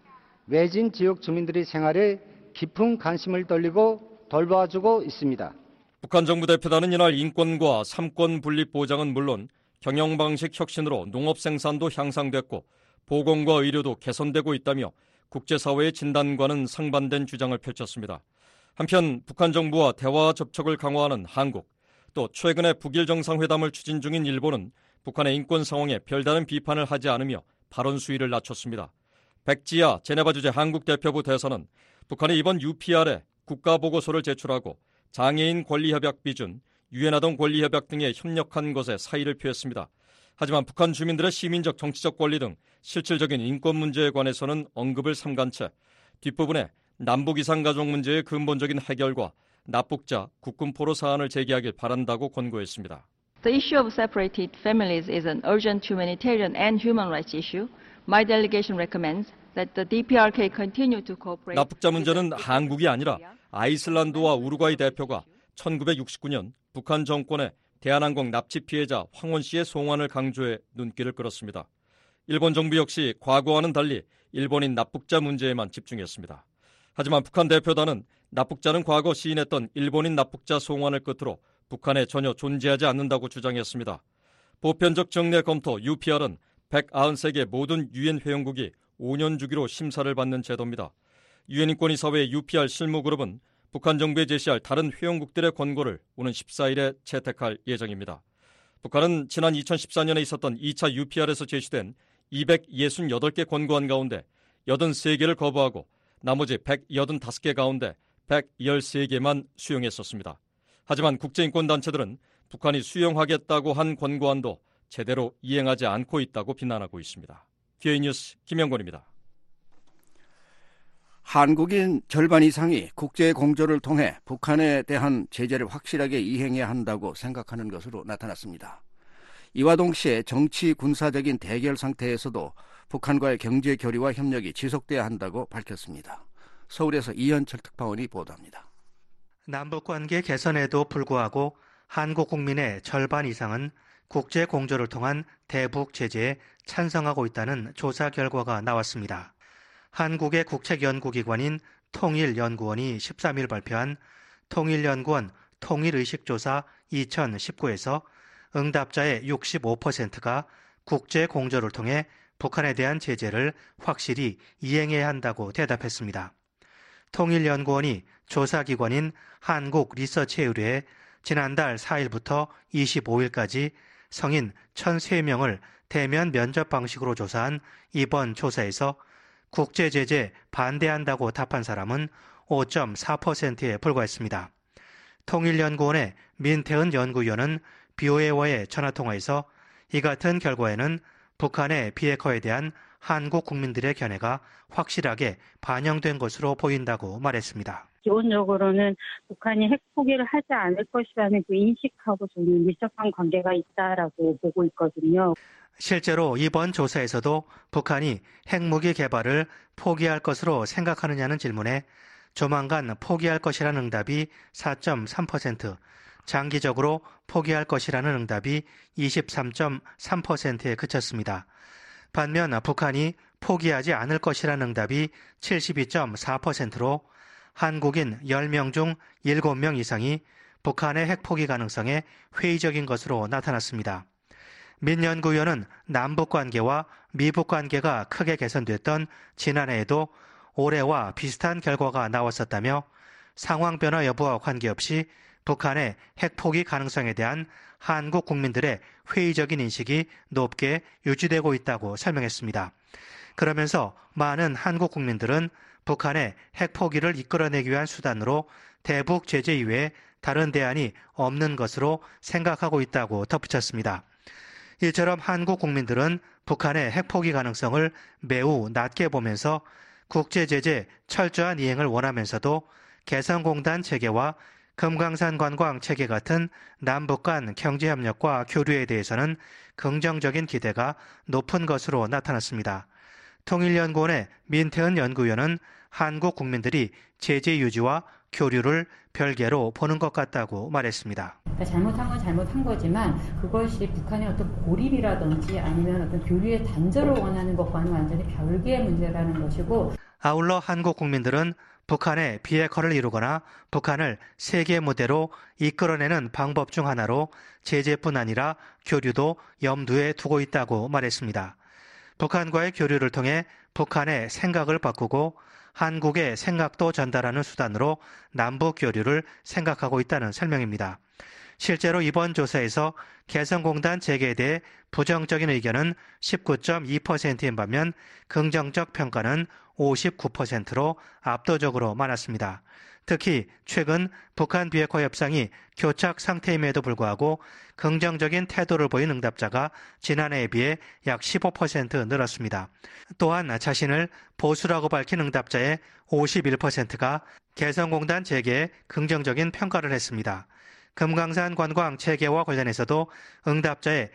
외진 지역 주민들의 생활에 깊은 관심을 돌리고 돌봐주고 있습니다. 북한 정부 대표단은 이날 인권과 삼권 분립 보장은 물론 경영 방식 혁신으로 농업 생산도 향상됐고 보건과 의료도 개선되고 있다며 국제사회의 진단과는 상반된 주장을 펼쳤습니다. 한편 북한 정부와 대화 접촉을 강화하는 한국, 또 최근에 북일 정상회담을 추진 중인 일본은 북한의 인권 상황에 별다른 비판을 하지 않으며 발언 수위를 낮췄습니다. 백지아 제네바 주재 한국 대표부 대사는 북한이 이번 UPR에 국가보고서를 제출하고 장애인 권리협약 비준, 유엔 아동 권리협약 등에 협력한 것에 사의를 표했습니다. 하지만 북한 주민들의 시민적 정치적 권리 등 실질적인 인권 문제에 관해서는 언급을 삼간 채 뒷부분에 남북 이산가족 문제의 근본적인 해결과 납북자 국군 포로 사안을 제기하길 바란다고 권고했습니다. The issue of separated families is an urgent humanitarian and human rights issue. My delegation recommends that the DPRK continue to cooperate. 납북자 문제는 한국이 아니라 아이슬란드와 우루과이 대표가 1969년 북한 정권의 대한항공 납치 피해자 황원 씨의 송환을 강조해 눈길을 끌었습니다. 일본 정부 역시 과거와는 달리 일본인 납북자 문제에만 집중했습니다. 하지만 북한 대표단은 납북자는 과거 시인했던 일본인 납북자 송환을 끝으로 북한에 전혀 존재하지 않는다고 주장했습니다. 보편적 정례 검토 UPR은 193개 모든 유엔 회원국이 5년 주기로 심사를 받는 제도입니다. 유엔 인권이사회 UPR 실무그룹은 북한 정부에 제시할 다른 회원국들의 권고를 오는 14일에 채택할 예정입니다. 북한은 지난 2014년에 있었던 2차 UPR에서 제시된 268개 권고안 가운데 83개를 거부하고 나머지 185개 가운데 113개만 수용했었습니다. 하지만 국제인권단체들은 북한이 수용하겠다고 한 권고안도 제대로 이행하지 않고 있다고 비난하고 있습니다. DA 뉴스 김영권입니다. 한국인 절반 이상이 국제 공조를 통해 북한에 대한 제재를 확실하게 이행해야 한다고 생각하는 것으로 나타났습니다. 이와 동시에 정치 군사적인 대결 상태에서도 북한과의 경제 교류와 협력이 지속돼야 한다고 밝혔습니다. 서울에서 이현철 특파원이 보도합니다. 남북관계 개선에도 불구하고 한국 국민의 절반 이상은 국제 공조를 통한 대북 제재에 찬성하고 있다는 조사 결과가 나왔습니다. 한국의 국책연구기관인 통일연구원이 13일 발표한 통일연구원 통일의식조사 2019에서 응답자의 65%가 국제공조를 통해 북한에 대한 제재를 확실히 이행해야 한다고 대답했습니다. 통일연구원이 조사기관인 한국리서치에 의뢰해 지난달 4일부터 25일까지 성인 1,003명을 대면 면접 방식으로 조사한 이번 조사에서 국제제재 반대한다고 답한 사람은 5.4%에 불과했습니다. 통일연구원의 민태은 연구위원은 BOA와의 전화통화에서 이 같은 결과에는 북한의 비핵화에 대한 한국 국민들의 견해가 확실하게 반영된 것으로 보인다고 말했습니다. 기본적으로는 북한이 핵 포기를 하지 않을 것이라는 그 인식하고 저는 밀접한 관계가 있다라고 보고 있거든요. 실제로 이번 조사에서도 북한이 핵무기 개발을 포기할 것으로 생각하느냐는 질문에 조만간 포기할 것이라는 응답이 4.3%, 장기적으로 포기할 것이라는 응답이 23.3%에 그쳤습니다. 반면 북한이 포기하지 않을 것이라는 응답이 72.4%로 한국인 10명 중 7명 이상이 북한의 핵 포기 가능성에 회의적인 것으로 나타났습니다. 민 연구위원은 남북 관계와 미북 관계가 크게 개선됐던 지난해에도 올해와 비슷한 결과가 나왔었다며 상황 변화 여부와 관계없이 북한의 핵 포기 가능성에 대한 한국 국민들의 회의적인 인식이 높게 유지되고 있다고 설명했습니다. 그러면서 많은 한국 국민들은 북한의 핵 포기를 이끌어내기 위한 수단으로 대북 제재 이외에 다른 대안이 없는 것으로 생각하고 있다고 덧붙였습니다. 이처럼 한국 국민들은 북한의 핵 포기 가능성을 매우 낮게 보면서 국제 제재 철저한 이행을 원하면서도 개성공단 체계와 금강산 관광 체계 같은 남북 간 경제협력과 교류에 대해서는 긍정적인 기대가 높은 것으로 나타났습니다. 통일연구원의 민태은 연구위원은 한국 국민들이 제재 유지와 교류를 별개로 보는 것 같다고 말했습니다. 그러니까 잘못한 건 잘못한 거지만 그것이 북한의 어떤 고립이라든지 아니면 어떤 교류의 단절을 원하는 것과는 완전히 별개의 문제라는 것이고, 아울러 한국 국민들은 북한의 비핵화를 이루거나 북한을 세계 무대로 이끌어내는 방법 중 하나로 제재뿐 아니라 교류도 염두에 두고 있다고 말했습니다. 북한과의 교류를 통해 북한의 생각을 바꾸고 한국의 생각도 전달하는 수단으로 남북 교류를 생각하고 있다는 설명입니다. 실제로 이번 조사에서 개성공단 재개에 대해 부정적인 의견은 19.2%인 반면 긍정적 평가는 59%로 압도적으로 많았습니다. 특히 최근 북한 비핵화 협상이 교착 상태임에도 불구하고 긍정적인 태도를 보인 응답자가 지난해에 비해 약 15% 늘었습니다. 또한 자신을 보수라고 밝힌 응답자의 51%가 개성공단 재개에 긍정적인 평가를 했습니다. 금강산 관광 재개와 관련해서도 응답자의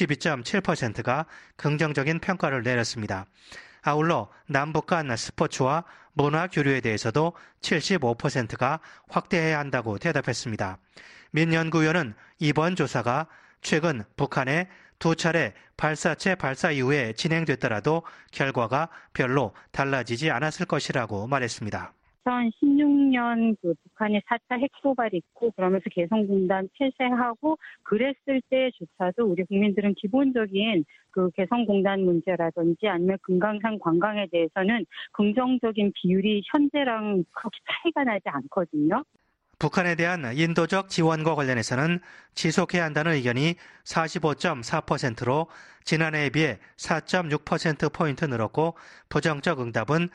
62.7%가 긍정적인 평가를 내렸습니다. 아울러 남북 간 스포츠와 문화 교류에 대해서도 75%가 확대해야 한다고 대답했습니다. 민 연구위원은 이번 조사가 최근 북한의 2차례 발사체 발사 이후에 진행됐더라도 결과가 별로 달라지지 않았을 것이라고 말했습니다. 2016년 그 북한의 4차 핵 도발이 있고 그러면서 개성공단 폐쇄하고 그랬을 때조차도 우리 국민들은 기본적인 그 개성공단 문제라든지 아니면 금강산 관광에 대해서는 긍정적인 비율이 현재랑 그렇게 차이가 나지 않거든요. 북한에 대한 인도적 지원과 관련해서는 지속해야 한다는 의견이 45.4%로 지난해에 비해 4.6%포인트 늘었고 부정적 응답은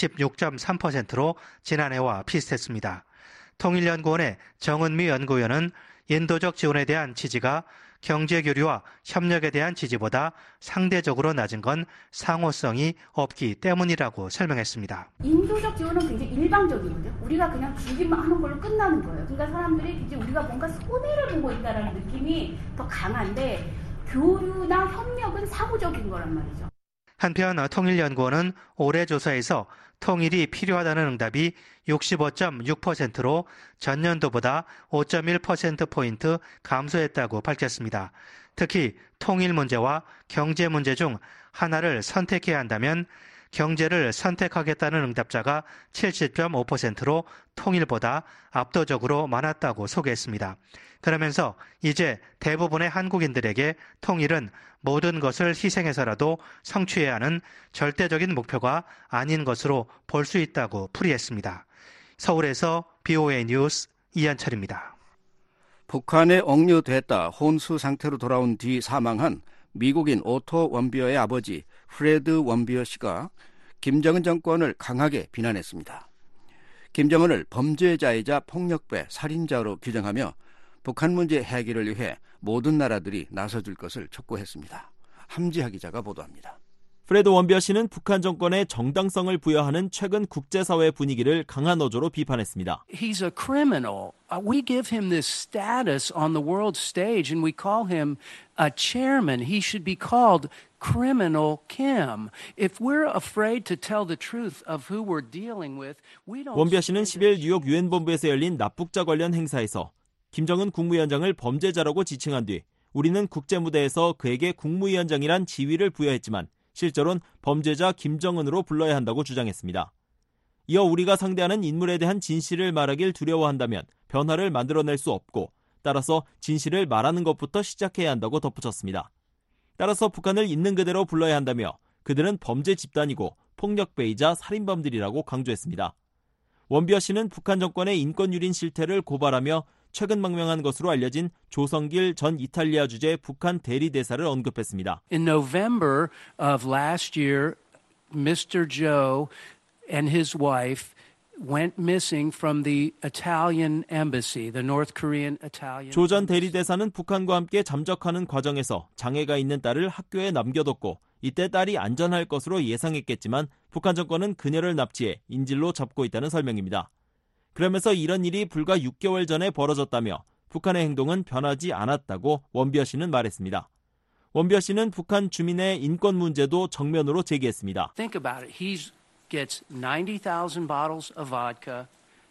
26.3%로 지난해와 비슷했습니다. 통일연구원의 정은미 연구위원은 인도적 지원에 대한 지지가 경제교류와 협력에 대한 지지보다 상대적으로 낮은 건 상호성이 없기 때문이라고 설명했습니다. 인도적 지원은 굉장히 일방적이거든요. 우리가 그냥 주기만 하는 걸로 끝나는 거예요. 그러니까 사람들이 이제 우리가 뭔가 손해를 보고 있다는 느낌이 더 강한데 교류나 협력은 사고적인 거란 말이죠. 한편 통일연구원은 올해 조사에서 통일이 필요하다는 응답이 65.6%로 전년도보다 5.1%포인트 감소했다고 밝혔습니다. 특히 통일 문제와 경제 문제 중 하나를 선택해야 한다면 경제를 선택하겠다는 응답자가 70.5%로 통일보다 압도적으로 많았다고 소개했습니다. 그러면서 이제 대부분의 한국인들에게 통일은 모든 것을 희생해서라도 성취해야 하는 절대적인 목표가 아닌 것으로 볼 수 있다고 풀이했습니다. 서울에서 BOA 뉴스 이한철입니다. 북한에 억류됐다 혼수 상태로 돌아온 뒤 사망한 미국인 오토 원비어의 아버지 프레드 원비어 씨가 김정은 정권을 강하게 비난했습니다. 김정은을 범죄자이자 폭력배, 살인자로 규정하며 북한 문제 해결을 위해 모든 나라들이 나서줄 것을 촉구했습니다. 함지하 기자가 보도합니다. 프레드 원비어 씨는 북한 정권에 정당성을 부여하는 최근 국제사회 분위기를 강한 어조로 비판했습니다. He's a criminal. We give him this status on the world stage and we call him a chairman. He should be called Criminal Kim. If we're afraid to tell the truth of who we're dealing with, we don't. 원비어 씨는 10일 뉴욕 유엔 본부에서 열린 납북자 관련 행사에서 김정은 국무위원장을 범죄자라고 지칭한 뒤 우리는 국제무대에서 그에게 국무위원장이란 지위를 부여했지만 실제로는 범죄자 김정은으로 불러야 한다고 주장했습니다. 이어 우리가 상대하는 인물에 대한 진실을 말하길 두려워한다면 변화를 만들어낼 수 없고 따라서 진실을 말하는 것부터 시작해야 한다고 덧붙였습니다. 따라서 북한을 있는 그대로 불러야 한다며 그들은 범죄 집단이고 폭력배이자 살인범들이라고 강조했습니다. 원비어 씨는 북한 정권의 인권 유린 실태를 고발하며 최근 망명한 것으로 알려진 조성길 전 이탈리아 주재 북한 대리대사를 언급했습니다. In November of last year, Mr. Joe and his wife went missing from the Italian embassy, the North Korean Italian. 조 전 대리대사는 북한과 함께 잠적하는 과정에서 장애가 있는 딸을 학교에 남겨뒀고 이때 딸이 안전할 것으로 예상했겠지만 북한 정권은 그녀를 납치해 인질로 잡고 있다는 설명입니다. 그러면서 이런 일이 불과 6개월 전에 벌어졌다며 북한의 행동은 변하지 않았다고 원비어 씨는 말했습니다. 원비어 씨는 북한 주민의 인권 문제도 정면으로 제기했습니다. Think about it. He gets 90,000 bottles of vodka,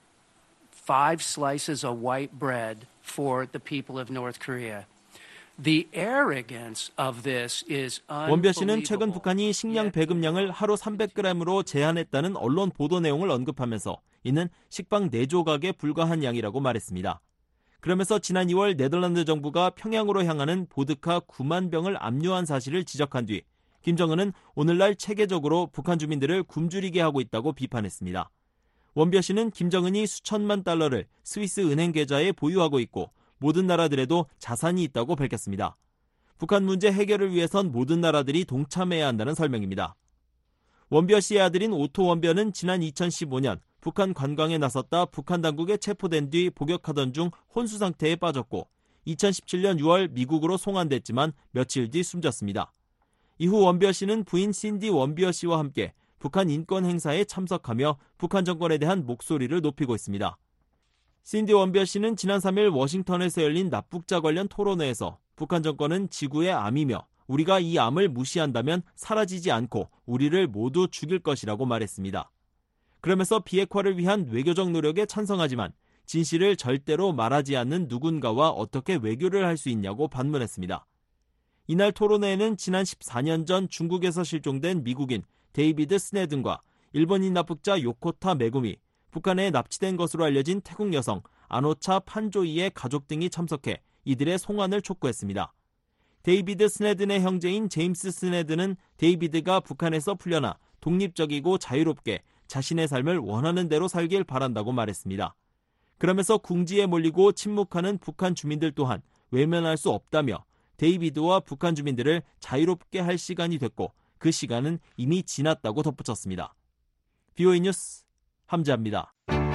5 slices of white bread for the people of North Korea. The arrogance of this is unbelievable. 원비어 씨는 최근 북한이 식량 배급량을 하루 300g으로 제한했다는 언론 보도 내용을 언급하면서 이는 식빵 4조각에 불과한 양이라고 말했습니다. 그러면서 지난 2월 네덜란드 정부가 평양으로 향하는 보드카 9만 병을 압류한 사실을 지적한 뒤 김정은은 오늘날 체계적으로 북한 주민들을 굶주리게 하고 있다고 비판했습니다. 원비어 씨는 김정은이 수천만 달러를 스위스 은행 계좌에 보유하고 있고 모든 나라들에도 자산이 있다고 밝혔습니다. 북한 문제 해결을 위해선 모든 나라들이 동참해야 한다는 설명입니다. 원비어 씨의 아들인 오토 원비어는 지난 2015년 북한 관광에 나섰다 북한 당국에 체포된 뒤 복역하던 중 혼수 상태에 빠졌고 2017년 6월 미국으로 송환됐지만 며칠 뒤 숨졌습니다. 이후 원비어 씨는 부인 신디 원비어 씨와 함께 북한 인권 행사에 참석하며 북한 정권에 대한 목소리를 높이고 있습니다. 신디 원비어 씨는 지난 3일 워싱턴에서 열린 납북자 관련 토론회에서 북한 정권은 지구의 암이며 우리가 이 암을 무시한다면 사라지지 않고 우리를 모두 죽일 것이라고 말했습니다. 그러면서 비핵화를 위한 외교적 노력에 찬성하지만 진실을 절대로 말하지 않는 누군가와 어떻게 외교를 할 수 있냐고 반문했습니다. 이날 토론회에는 지난 14년 전 중국에서 실종된 미국인 데이비드 스네든과 일본인 납북자 요코타 메구미, 북한에 납치된 것으로 알려진 태국 여성 아노차 판조이의 가족 등이 참석해 이들의 송환을 촉구했습니다. 데이비드 스네든의 형제인 제임스 스네든은 데이비드가 북한에서 풀려나 독립적이고 자유롭게 자신의 삶을 원하는 대로 살길 바란다고 말했습니다. 그러면서 궁지에 몰리고 침묵하는 북한 주민들 또한 외면할 수 없다며 데이비드와 북한 주민들을 자유롭게 할 시간이 됐고 그 시간은 이미 지났다고 덧붙였습니다. BOA 뉴스 함지아입니다.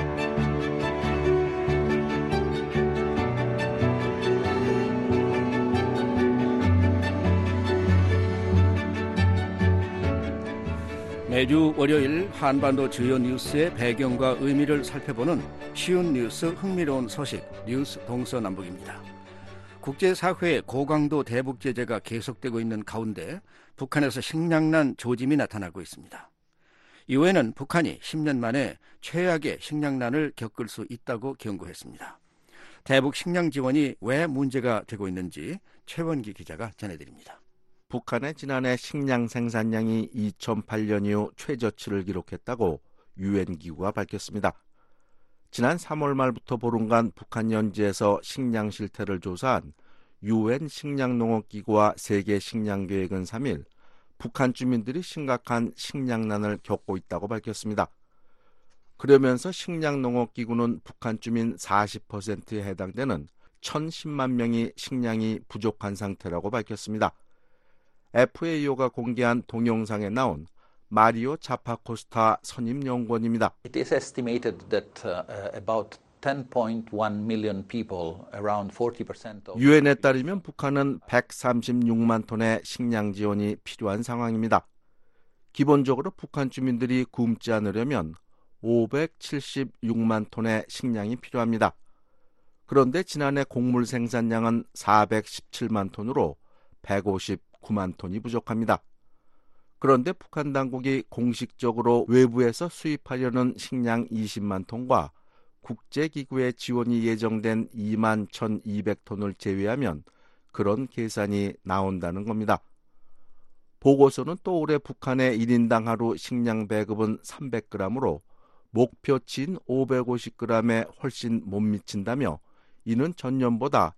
매주 월요일 한반도 주요 뉴스의 배경과 의미를 살펴보는 쉬운 뉴스 흥미로운 소식 뉴스 동서남북입니다. 국제사회의 고강도 대북 제재가 계속되고 있는 가운데 북한에서 식량난 조짐이 나타나고 있습니다. 이후에는 북한이 10년 만에 최악의 식량난을 겪을 수 있다고 경고했습니다. 대북 식량 지원이 왜 문제가 되고 있는지 최원기 기자가 전해드립니다. 북한의 지난해 식량 생산량이 2008년 이후 최저치를 기록했다고 유엔 기구가 밝혔습니다. 지난 3월 말부터 보름간 북한 현지에서 식량 실태를 조사한 유엔 식량농업기구와 세계식량계획은 3일 북한 주민들이 심각한 식량난을 겪고 있다고 밝혔습니다. 그러면서 식량농업기구는 북한 주민 40%에 해당되는 1,010만 명이 식량이 부족한 상태라고 밝혔습니다. FAO가 공개한 동영상에 나온 마리오 자파코스타 선임연구원입니다. It is estimated that about 10.1 million people, around 40% of 유엔에 따르면 북한은 136만 톤의 식량 지원이 필요한 상황입니다. 기본적으로 북한 주민들이 굶지 않으려면 576만 톤의 식량이 필요합니다. 그런데 지난해 곡물 생산량은 417만 톤으로 159만 톤이 부족합니다. 그런데 북한 당국이 공식적으로 외부에서 수입하려는 식량 20만 톤과 국제기구의 지원이 예정된 2만 1,200톤을 제외하면 그런 계산이 나온다는 겁니다. 보고서는 또 올해 북한의 1인당 하루 식량 배급은 300g으로 목표치인 550g에 훨씬 못 미친다며 이는 전년보다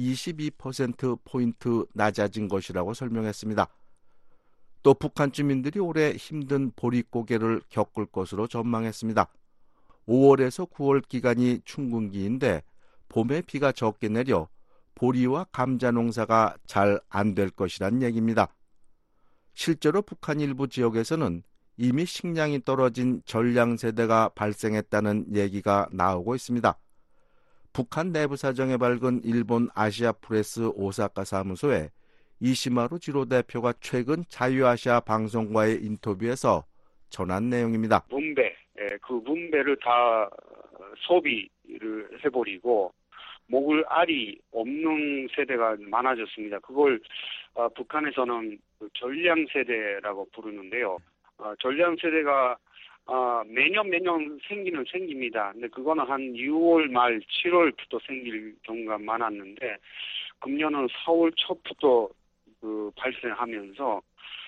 22%포인트 낮아진 것이라고 설명했습니다. 또 북한 주민들이 올해 힘든 보릿고개를 겪을 것으로 전망했습니다. 5월에서 9월 기간이 춘근기인데 봄에 비가 적게 내려 보리와 감자 농사가 잘 안 될 것이란 얘기입니다. 실제로 북한 일부 지역에서는 이미 식량이 떨어진 전량세대가 발생했다는 얘기가 나오고 있습니다. 북한 내부 사정에 밝은 일본 아시아프레스 오사카 사무소에 이시마루 지로 대표가 최근 자유아시아 방송과의 인터뷰에서 전한 내용입니다. 그 분배를 다 소비를 해버리고 먹을 알이 없는 세대가 많아졌습니다. 그걸 북한에서는 전량 세대라고 부르는데요. 전량 세대가 매년 생깁니다. 근데 그거는 한 6월 말 7월부터 생길 경우가 많았는데 금년은 4월 초부터 발생하면서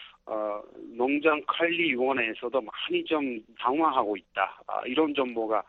농장관리위원회에서도 많이 좀 당황하고 있다. 이런 정보가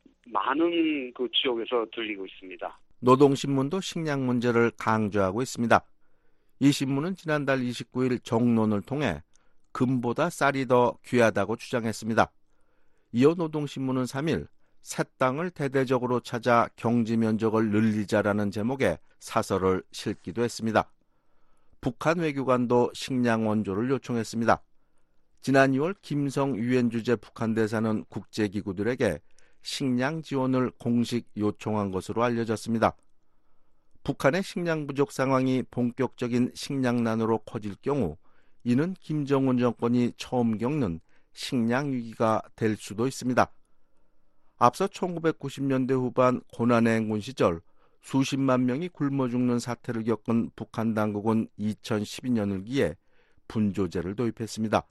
많은 그 지역에서 들리고 있습니다. 노동신문도 식량 문제를 강조하고 있습니다. 이 신문은 지난달 29일 정론을 통해 금보다 쌀이 더 귀하다고 주장했습니다. 이어 노동신문은 3일 새 땅을 대대적으로 찾아 경지 면적을 늘리자라는 제목의 사설을 실기도 했습니다. 북한 외교관도 식량 원조를 요청했습니다. 지난 2월 김성 유엔 주재 북한 대사는 국제기구들에게 식량 지원을 공식 요청한 것으로 알려졌습니다. 북한의 식량 부족 상황이 본격적인 식량난으로 커질 경우 이는 김정은 정권이 처음 겪는 식량 위기가 될 수도 있습니다. 앞서 1990년대 후반 고난의 행군 시절 수십만 명이 굶어 죽는 사태를 겪은 북한 당국은 2012년을 기해 분조제를 도입했습니다.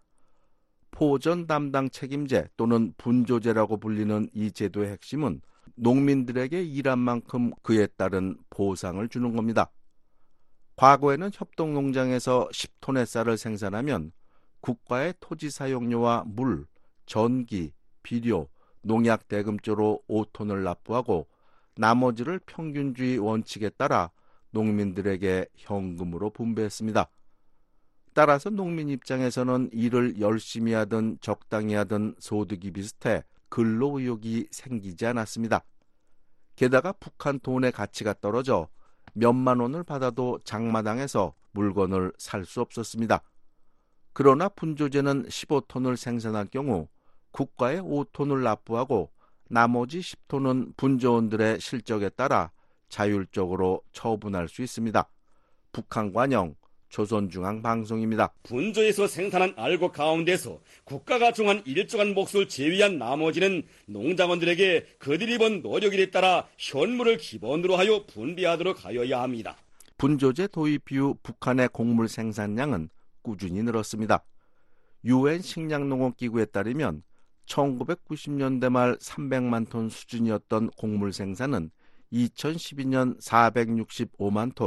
포전 담당 책임제 또는 분조제라고 불리는 이 제도의 핵심은 농민들에게 일한 만큼 그에 따른 보상을 주는 겁니다. 과거에는 협동농장에서 10톤의 쌀을 생산하면 국가의 토지 사용료와 물, 전기, 비료, 농약 대금조로 5톤을 납부하고 나머지를 평균주의 원칙에 따라 농민들에게 현금으로 분배했습니다. 따라서 농민 입장에서는 일을 열심히 하든 적당히 하든 소득이 비슷해 근로의욕이 생기지 않았습니다. 게다가 북한 돈의 가치가 떨어져 몇만 원을 받아도 장마당에서 물건을 살 수 없었습니다. 그러나 분조제는 15톤을 생산할 경우 국가에 5톤을 납부하고 나머지 10톤은 분조원들의 실적에 따라 자율적으로 처분할 수 있습니다. 북한관영 조선중앙방송입니다. 분조에서 생산한 알곡 가운데서 국가가 정한 일정한 몫을 제외한 나머지는 농장원들에게 그들이 번 노력에 따라 현물을 기본으로 하여 분배하도록 하여야 합니다. 분조제 도입 이후 북한의 곡물 생산량은 꾸준히 늘었습니다. 유엔 식량농업기구에 따르면 1990년대 말 300만 톤 수준이었던 곡물 생산은 2012년 465만 톤,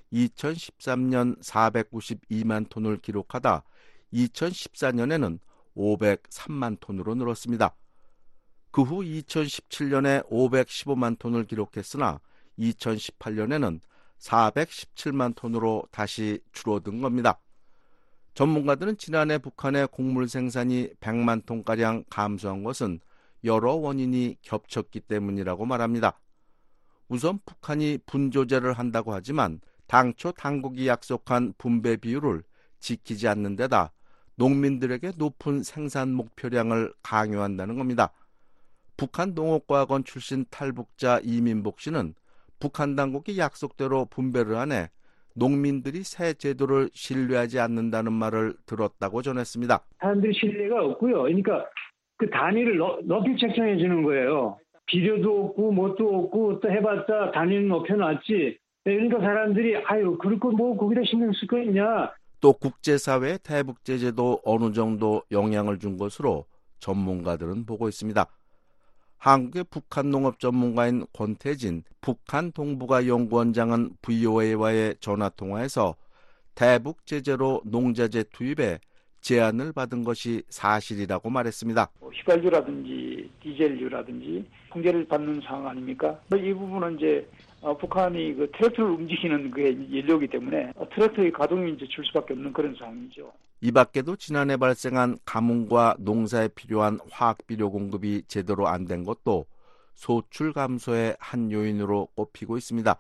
2013년 492만 톤을 기록하다 2014년에는 503만 톤으로 늘었습니다. 그 후 2017년에 515만 톤을 기록했으나 2018년에는 417만 톤으로 다시 줄어든 겁니다. 전문가들은 지난해 북한의 곡물 생산이 100만 톤가량 감소한 것은 여러 원인이 겹쳤기 때문이라고 말합니다. 우선 북한이 분조제를 한다고 하지만 당초 당국이 약속한 분배 비율을 지키지 않는 데다 농민들에게 높은 생산 목표량을 강요한다는 겁니다. 북한 농업과학원 출신 탈북자 이민복 씨는 북한 당국이 약속대로 분배를 안 해 농민들이 새 제도를 신뢰하지 않는다는 말을 들었다고 전했습니다. 사람들이 신뢰가 없고요. 그러니까 그 단위를 높이 책정해 주는 거예요. 비료도 없고 뭣도 없고 또 해봤자 단위는 높여놨지. 그러니까 사람들이 아유 그럴 거 뭐 거기다 신경 쓸 거 있냐. 또 국제사회의 대북 제재도 어느 정도 영향을 준 것으로 전문가들은 보고 있습니다. 한국의 북한 농업 전문가인 권태진 북한 동북아 연구원장은 VOA와의 전화통화에서 대북 제재로 농자재 투입에 제한을 받은 것이 사실이라고 말했습니다. 휘발유라든지 디젤유라든지 통제를 받는 상황 아닙니까? 이 부분은 이제 북한이 그 트랙터를 움직이는 그 연료이기 때문에 트랙터의 가동이 이제 줄 수밖에 없는 그런 상황이죠. 이 밖에도 지난해 발생한 가뭄과 농사에 필요한 화학비료 공급이 제대로 안 된 것도 소출 감소의 한 요인으로 꼽히고 있습니다.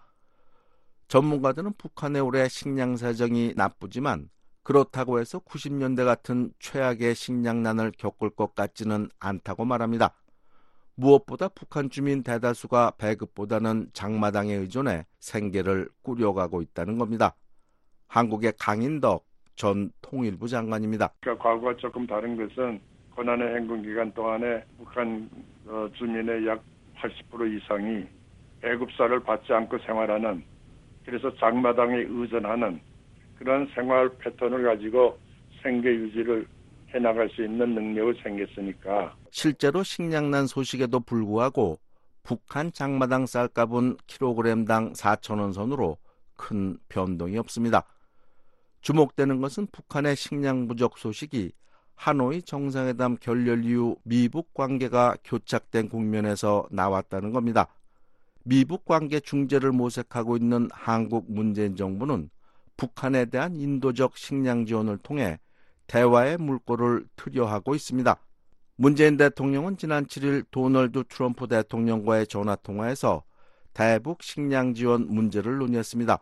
전문가들은 북한의 올해 식량 사정이 나쁘지만 그렇다고 해서 90년대 같은 최악의 식량난을 겪을 것 같지는 않다고 말합니다. 무엇보다 북한 주민 대다수가 배급보다는 장마당에 의존해 생계를 꾸려가고 있다는 겁니다. 한국의 강인덕 전 통일부 장관입니다. 그러니까 과거와 조금 다른 것은 고난의 행군 기간 동안에 북한 주민의 약 80% 이상이 배급사를 받지 않고 생활하는, 그래서 장마당에 의존하는 그런 생활 패턴을 가지고 생계 유지를 해나갈 수 있는 능력이 생겼으니까. 실제로 식량난 소식에도 불구하고 북한 장마당 쌀값은 킬로그램당 4,000원 선으로 큰 변동이 없습니다. 주목되는 것은 북한의 식량 부족 소식이 하노이 정상회담 결렬 이후 미북 관계가 교착된 국면에서 나왔다는 겁니다. 미북 관계 중재를 모색하고 있는 한국 문재인 정부는 북한에 대한 인도적 식량 지원을 통해 대화의 물꼬를 트려 하고 있습니다. 문재인 대통령은 지난 7일 도널드 트럼프 대통령과의 전화통화에서 대북 식량 지원 문제를 논의했습니다.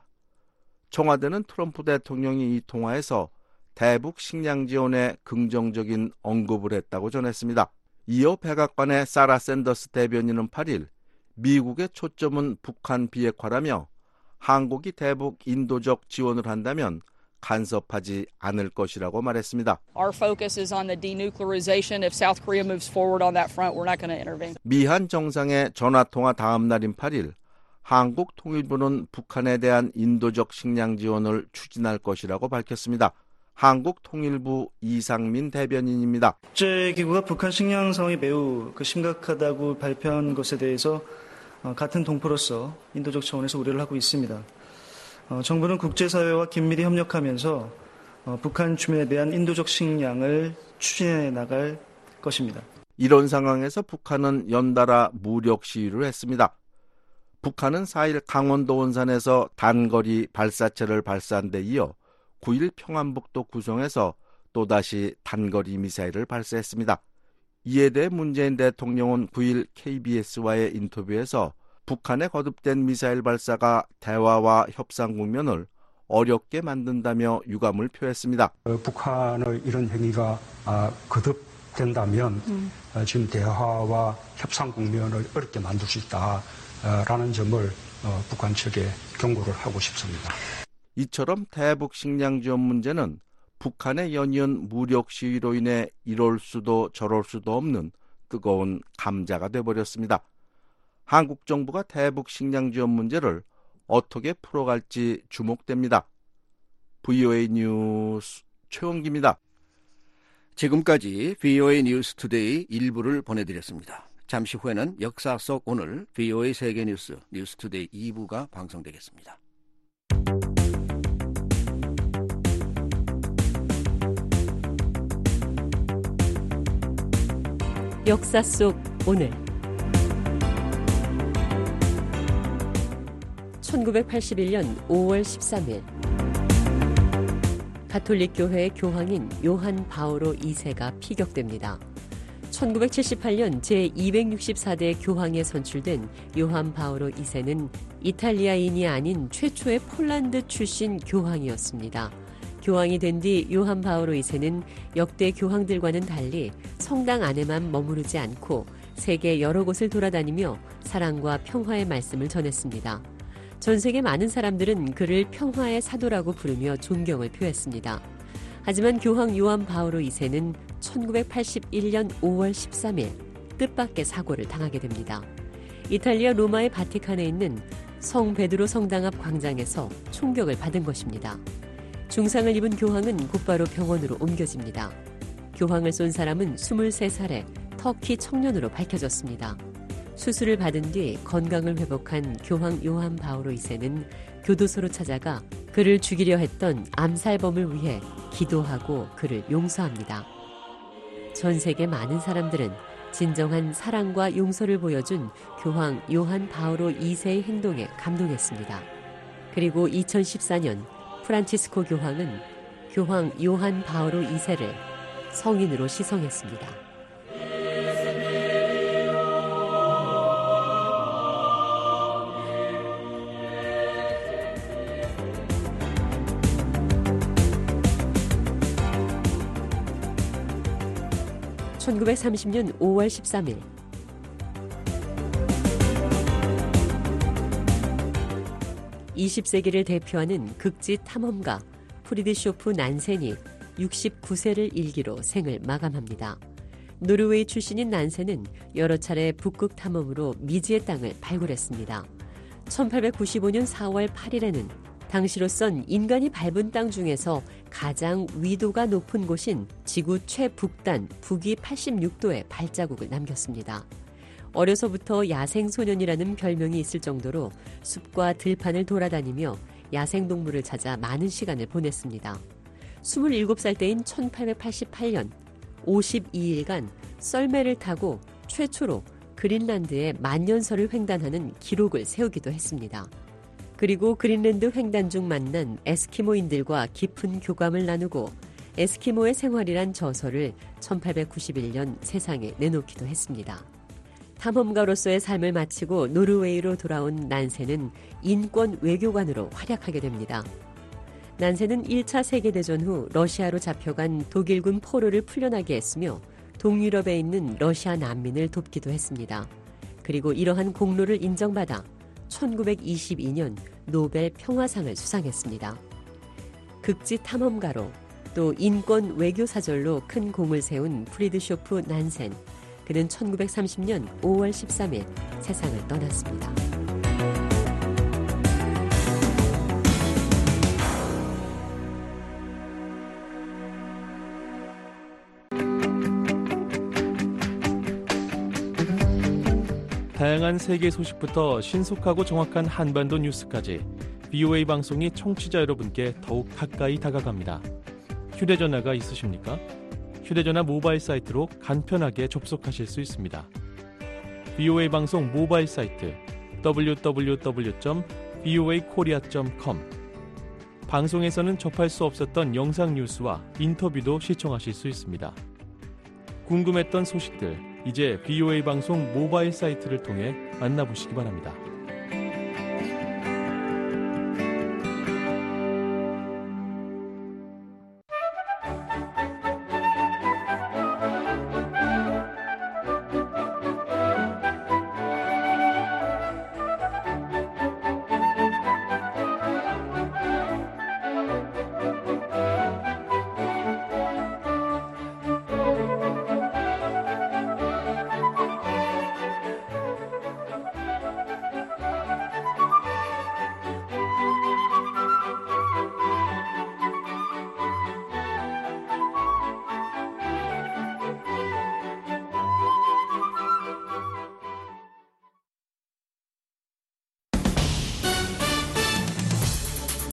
청와대는 트럼프 대통령이 이 통화에서 대북 식량 지원에 긍정적인 언급을 했다고 전했습니다. 이어 백악관의 사라 샌더스 대변인은 8일 미국의 초점은 북한 비핵화라며 한국이 대북 인도적 지원을 한다면 간섭하지 않을 것이라고 말했습니다. Our focus is on the denuclearization. If South Korea moves forward on that front, we're not going to intervene. 미한 정상의 전화통화 다음 날인 8일 한국 통일부는 북한에 대한 인도적 식량 지원을 추진할 것이라고 밝혔습니다. 한국 통일부 이상민 대변인입니다. 국제기구가 북한 식량 상황이 매우 심각하다고 발표한 것에 대해서 같은 동포로서 인도적 차원에서 우려를 하고 있습니다. 정부는 국제사회와 긴밀히 협력하면서 북한 주민에 대한 인도적 식량을 추진해 나갈 것입니다. 이런 상황에서 북한은 연달아 무력 시위를 했습니다. 북한은 4일 강원도 원산에서 단거리 발사체를 발사한 데 이어 9일 평안북도 구성에서 또다시 단거리 미사일을 발사했습니다. 이에 대해 문재인 대통령은 9일 KBS와의 인터뷰에서 북한의 거듭된 미사일 발사가 대화와 협상 국면을 어렵게 만든다며 유감을 표했습니다. 북한의 이런 행위가 거듭된다면 지금 대화와 협상 국면을 어렵게 만들 수 있다라는 점을 북한 측에 경고를 하고 싶습니다. 이처럼 대북 식량 지원 문제는 북한의 연이은 무력 시위로 인해 이럴 수도 저럴 수도 없는 뜨거운 감자가 돼버렸습니다. 한국 정부가 대북 식량 지원 문제를 어떻게 풀어갈지 주목됩니다. VOA 뉴스 최원기입니다. 지금까지 VOA 뉴스 투데이 1부를 보내드렸습니다. 잠시 후에는 역사 속 오늘 VOA 세계뉴스 뉴스 투데이 2부가 방송되겠습니다. 역사 속 오늘 1981년 5월 13일 가톨릭 교회의 교황인 요한 바오로 2세가 피격됩니다. 1978년 제264대 교황에 선출된 요한 바오로 2세는 이탈리아인이 아닌 최초의 폴란드 출신 교황이었습니다. 교황이 된 뒤 요한 바오로 2세는 역대 교황들과는 달리 성당 안에만 머무르지 않고 세계 여러 곳을 돌아다니며 사랑과 평화의 말씀을 전했습니다. 전 세계 많은 사람들은 그를 평화의 사도라고 부르며 존경을 표했습니다. 하지만 교황 요한 바오로 2세는 1981년 5월 13일 뜻밖의 사고를 당하게 됩니다. 이탈리아 로마의 바티칸에 있는 성 베드로 성당 앞 광장에서 총격을 받은 것입니다. 중상을 입은 교황은 곧바로 병원으로 옮겨집니다. 교황을 쏜 사람은 23살의 터키 청년으로 밝혀졌습니다. 수술을 받은 뒤 건강을 회복한 교황 요한 바오로 2세는 교도소로 찾아가 그를 죽이려 했던 암살범을 위해 기도하고 그를 용서합니다. 전 세계 많은 사람들은 진정한 사랑과 용서를 보여준 교황 요한 바오로 2세의 행동에 감동했습니다. 그리고 2014년 프란치스코 교황은 교황 요한 바오로 2세를 성인으로 시성했습니다. (1930년 5월 13일) (20세기를) 대표하는 극지 탐험가 프리드쇼프 난센이 69세를 일기로 생을 마감합니다. 노르웨이 출신인 난센은 여러 차례 북극 탐험으로 미지의 땅을 발굴했습니다. 1895년 4월 8일에는 당시로선 인간이 밟은 땅 중에서 가장 위도가 높은 곳인 지구 최북단 북위 86도의 발자국을 남겼습니다. 어려서부터 야생소년이라는 별명이 있을 정도로 숲과 들판을 돌아다니며 야생동물을 찾아 많은 시간을 보냈습니다. 27살 때인 1888년 52일간 썰매를 타고 최초로 그린란드의 만년설을 횡단하는 기록을 세우기도 했습니다. 그리고 그린란드 횡단 중 만난 에스키모인들과 깊은 교감을 나누고 에스키모의 생활이란 저서를 1891년 세상에 내놓기도 했습니다. 탐험가로서의 삶을 마치고 노르웨이로 돌아온 난센은 인권 외교관으로 활약하게 됩니다. 난센은 1차 세계대전 후 러시아로 잡혀간 독일군 포로를 풀려나게 했으며 동유럽에 있는 러시아 난민을 돕기도 했습니다. 그리고 이러한 공로를 인정받아 1922년 노벨 평화상을 수상했습니다. 극지 탐험가로 또 인권 외교사절로 큰 공을 세운 프리드쇼프 난센. 그는 1930년 5월 13일 세상을 떠났습니다. 다양한 세계 소식부터 신속하고 정확한 한반도 뉴스까지 VOA 방송이 청취자 여러분께 더욱 가까이 다가갑니다. 휴대전화가 있으십니까? 휴대전화 모바일 사이트로 간편하게 접속하실 수 있습니다. VOA 방송 모바일 사이트 www.voakorea.com 방송에서는 접할 수 없었던 영상 뉴스와 인터뷰도 시청하실 수 있습니다. 궁금했던 소식들 이제 VOA 방송 모바일 사이트를 통해 만나보시기 바랍니다.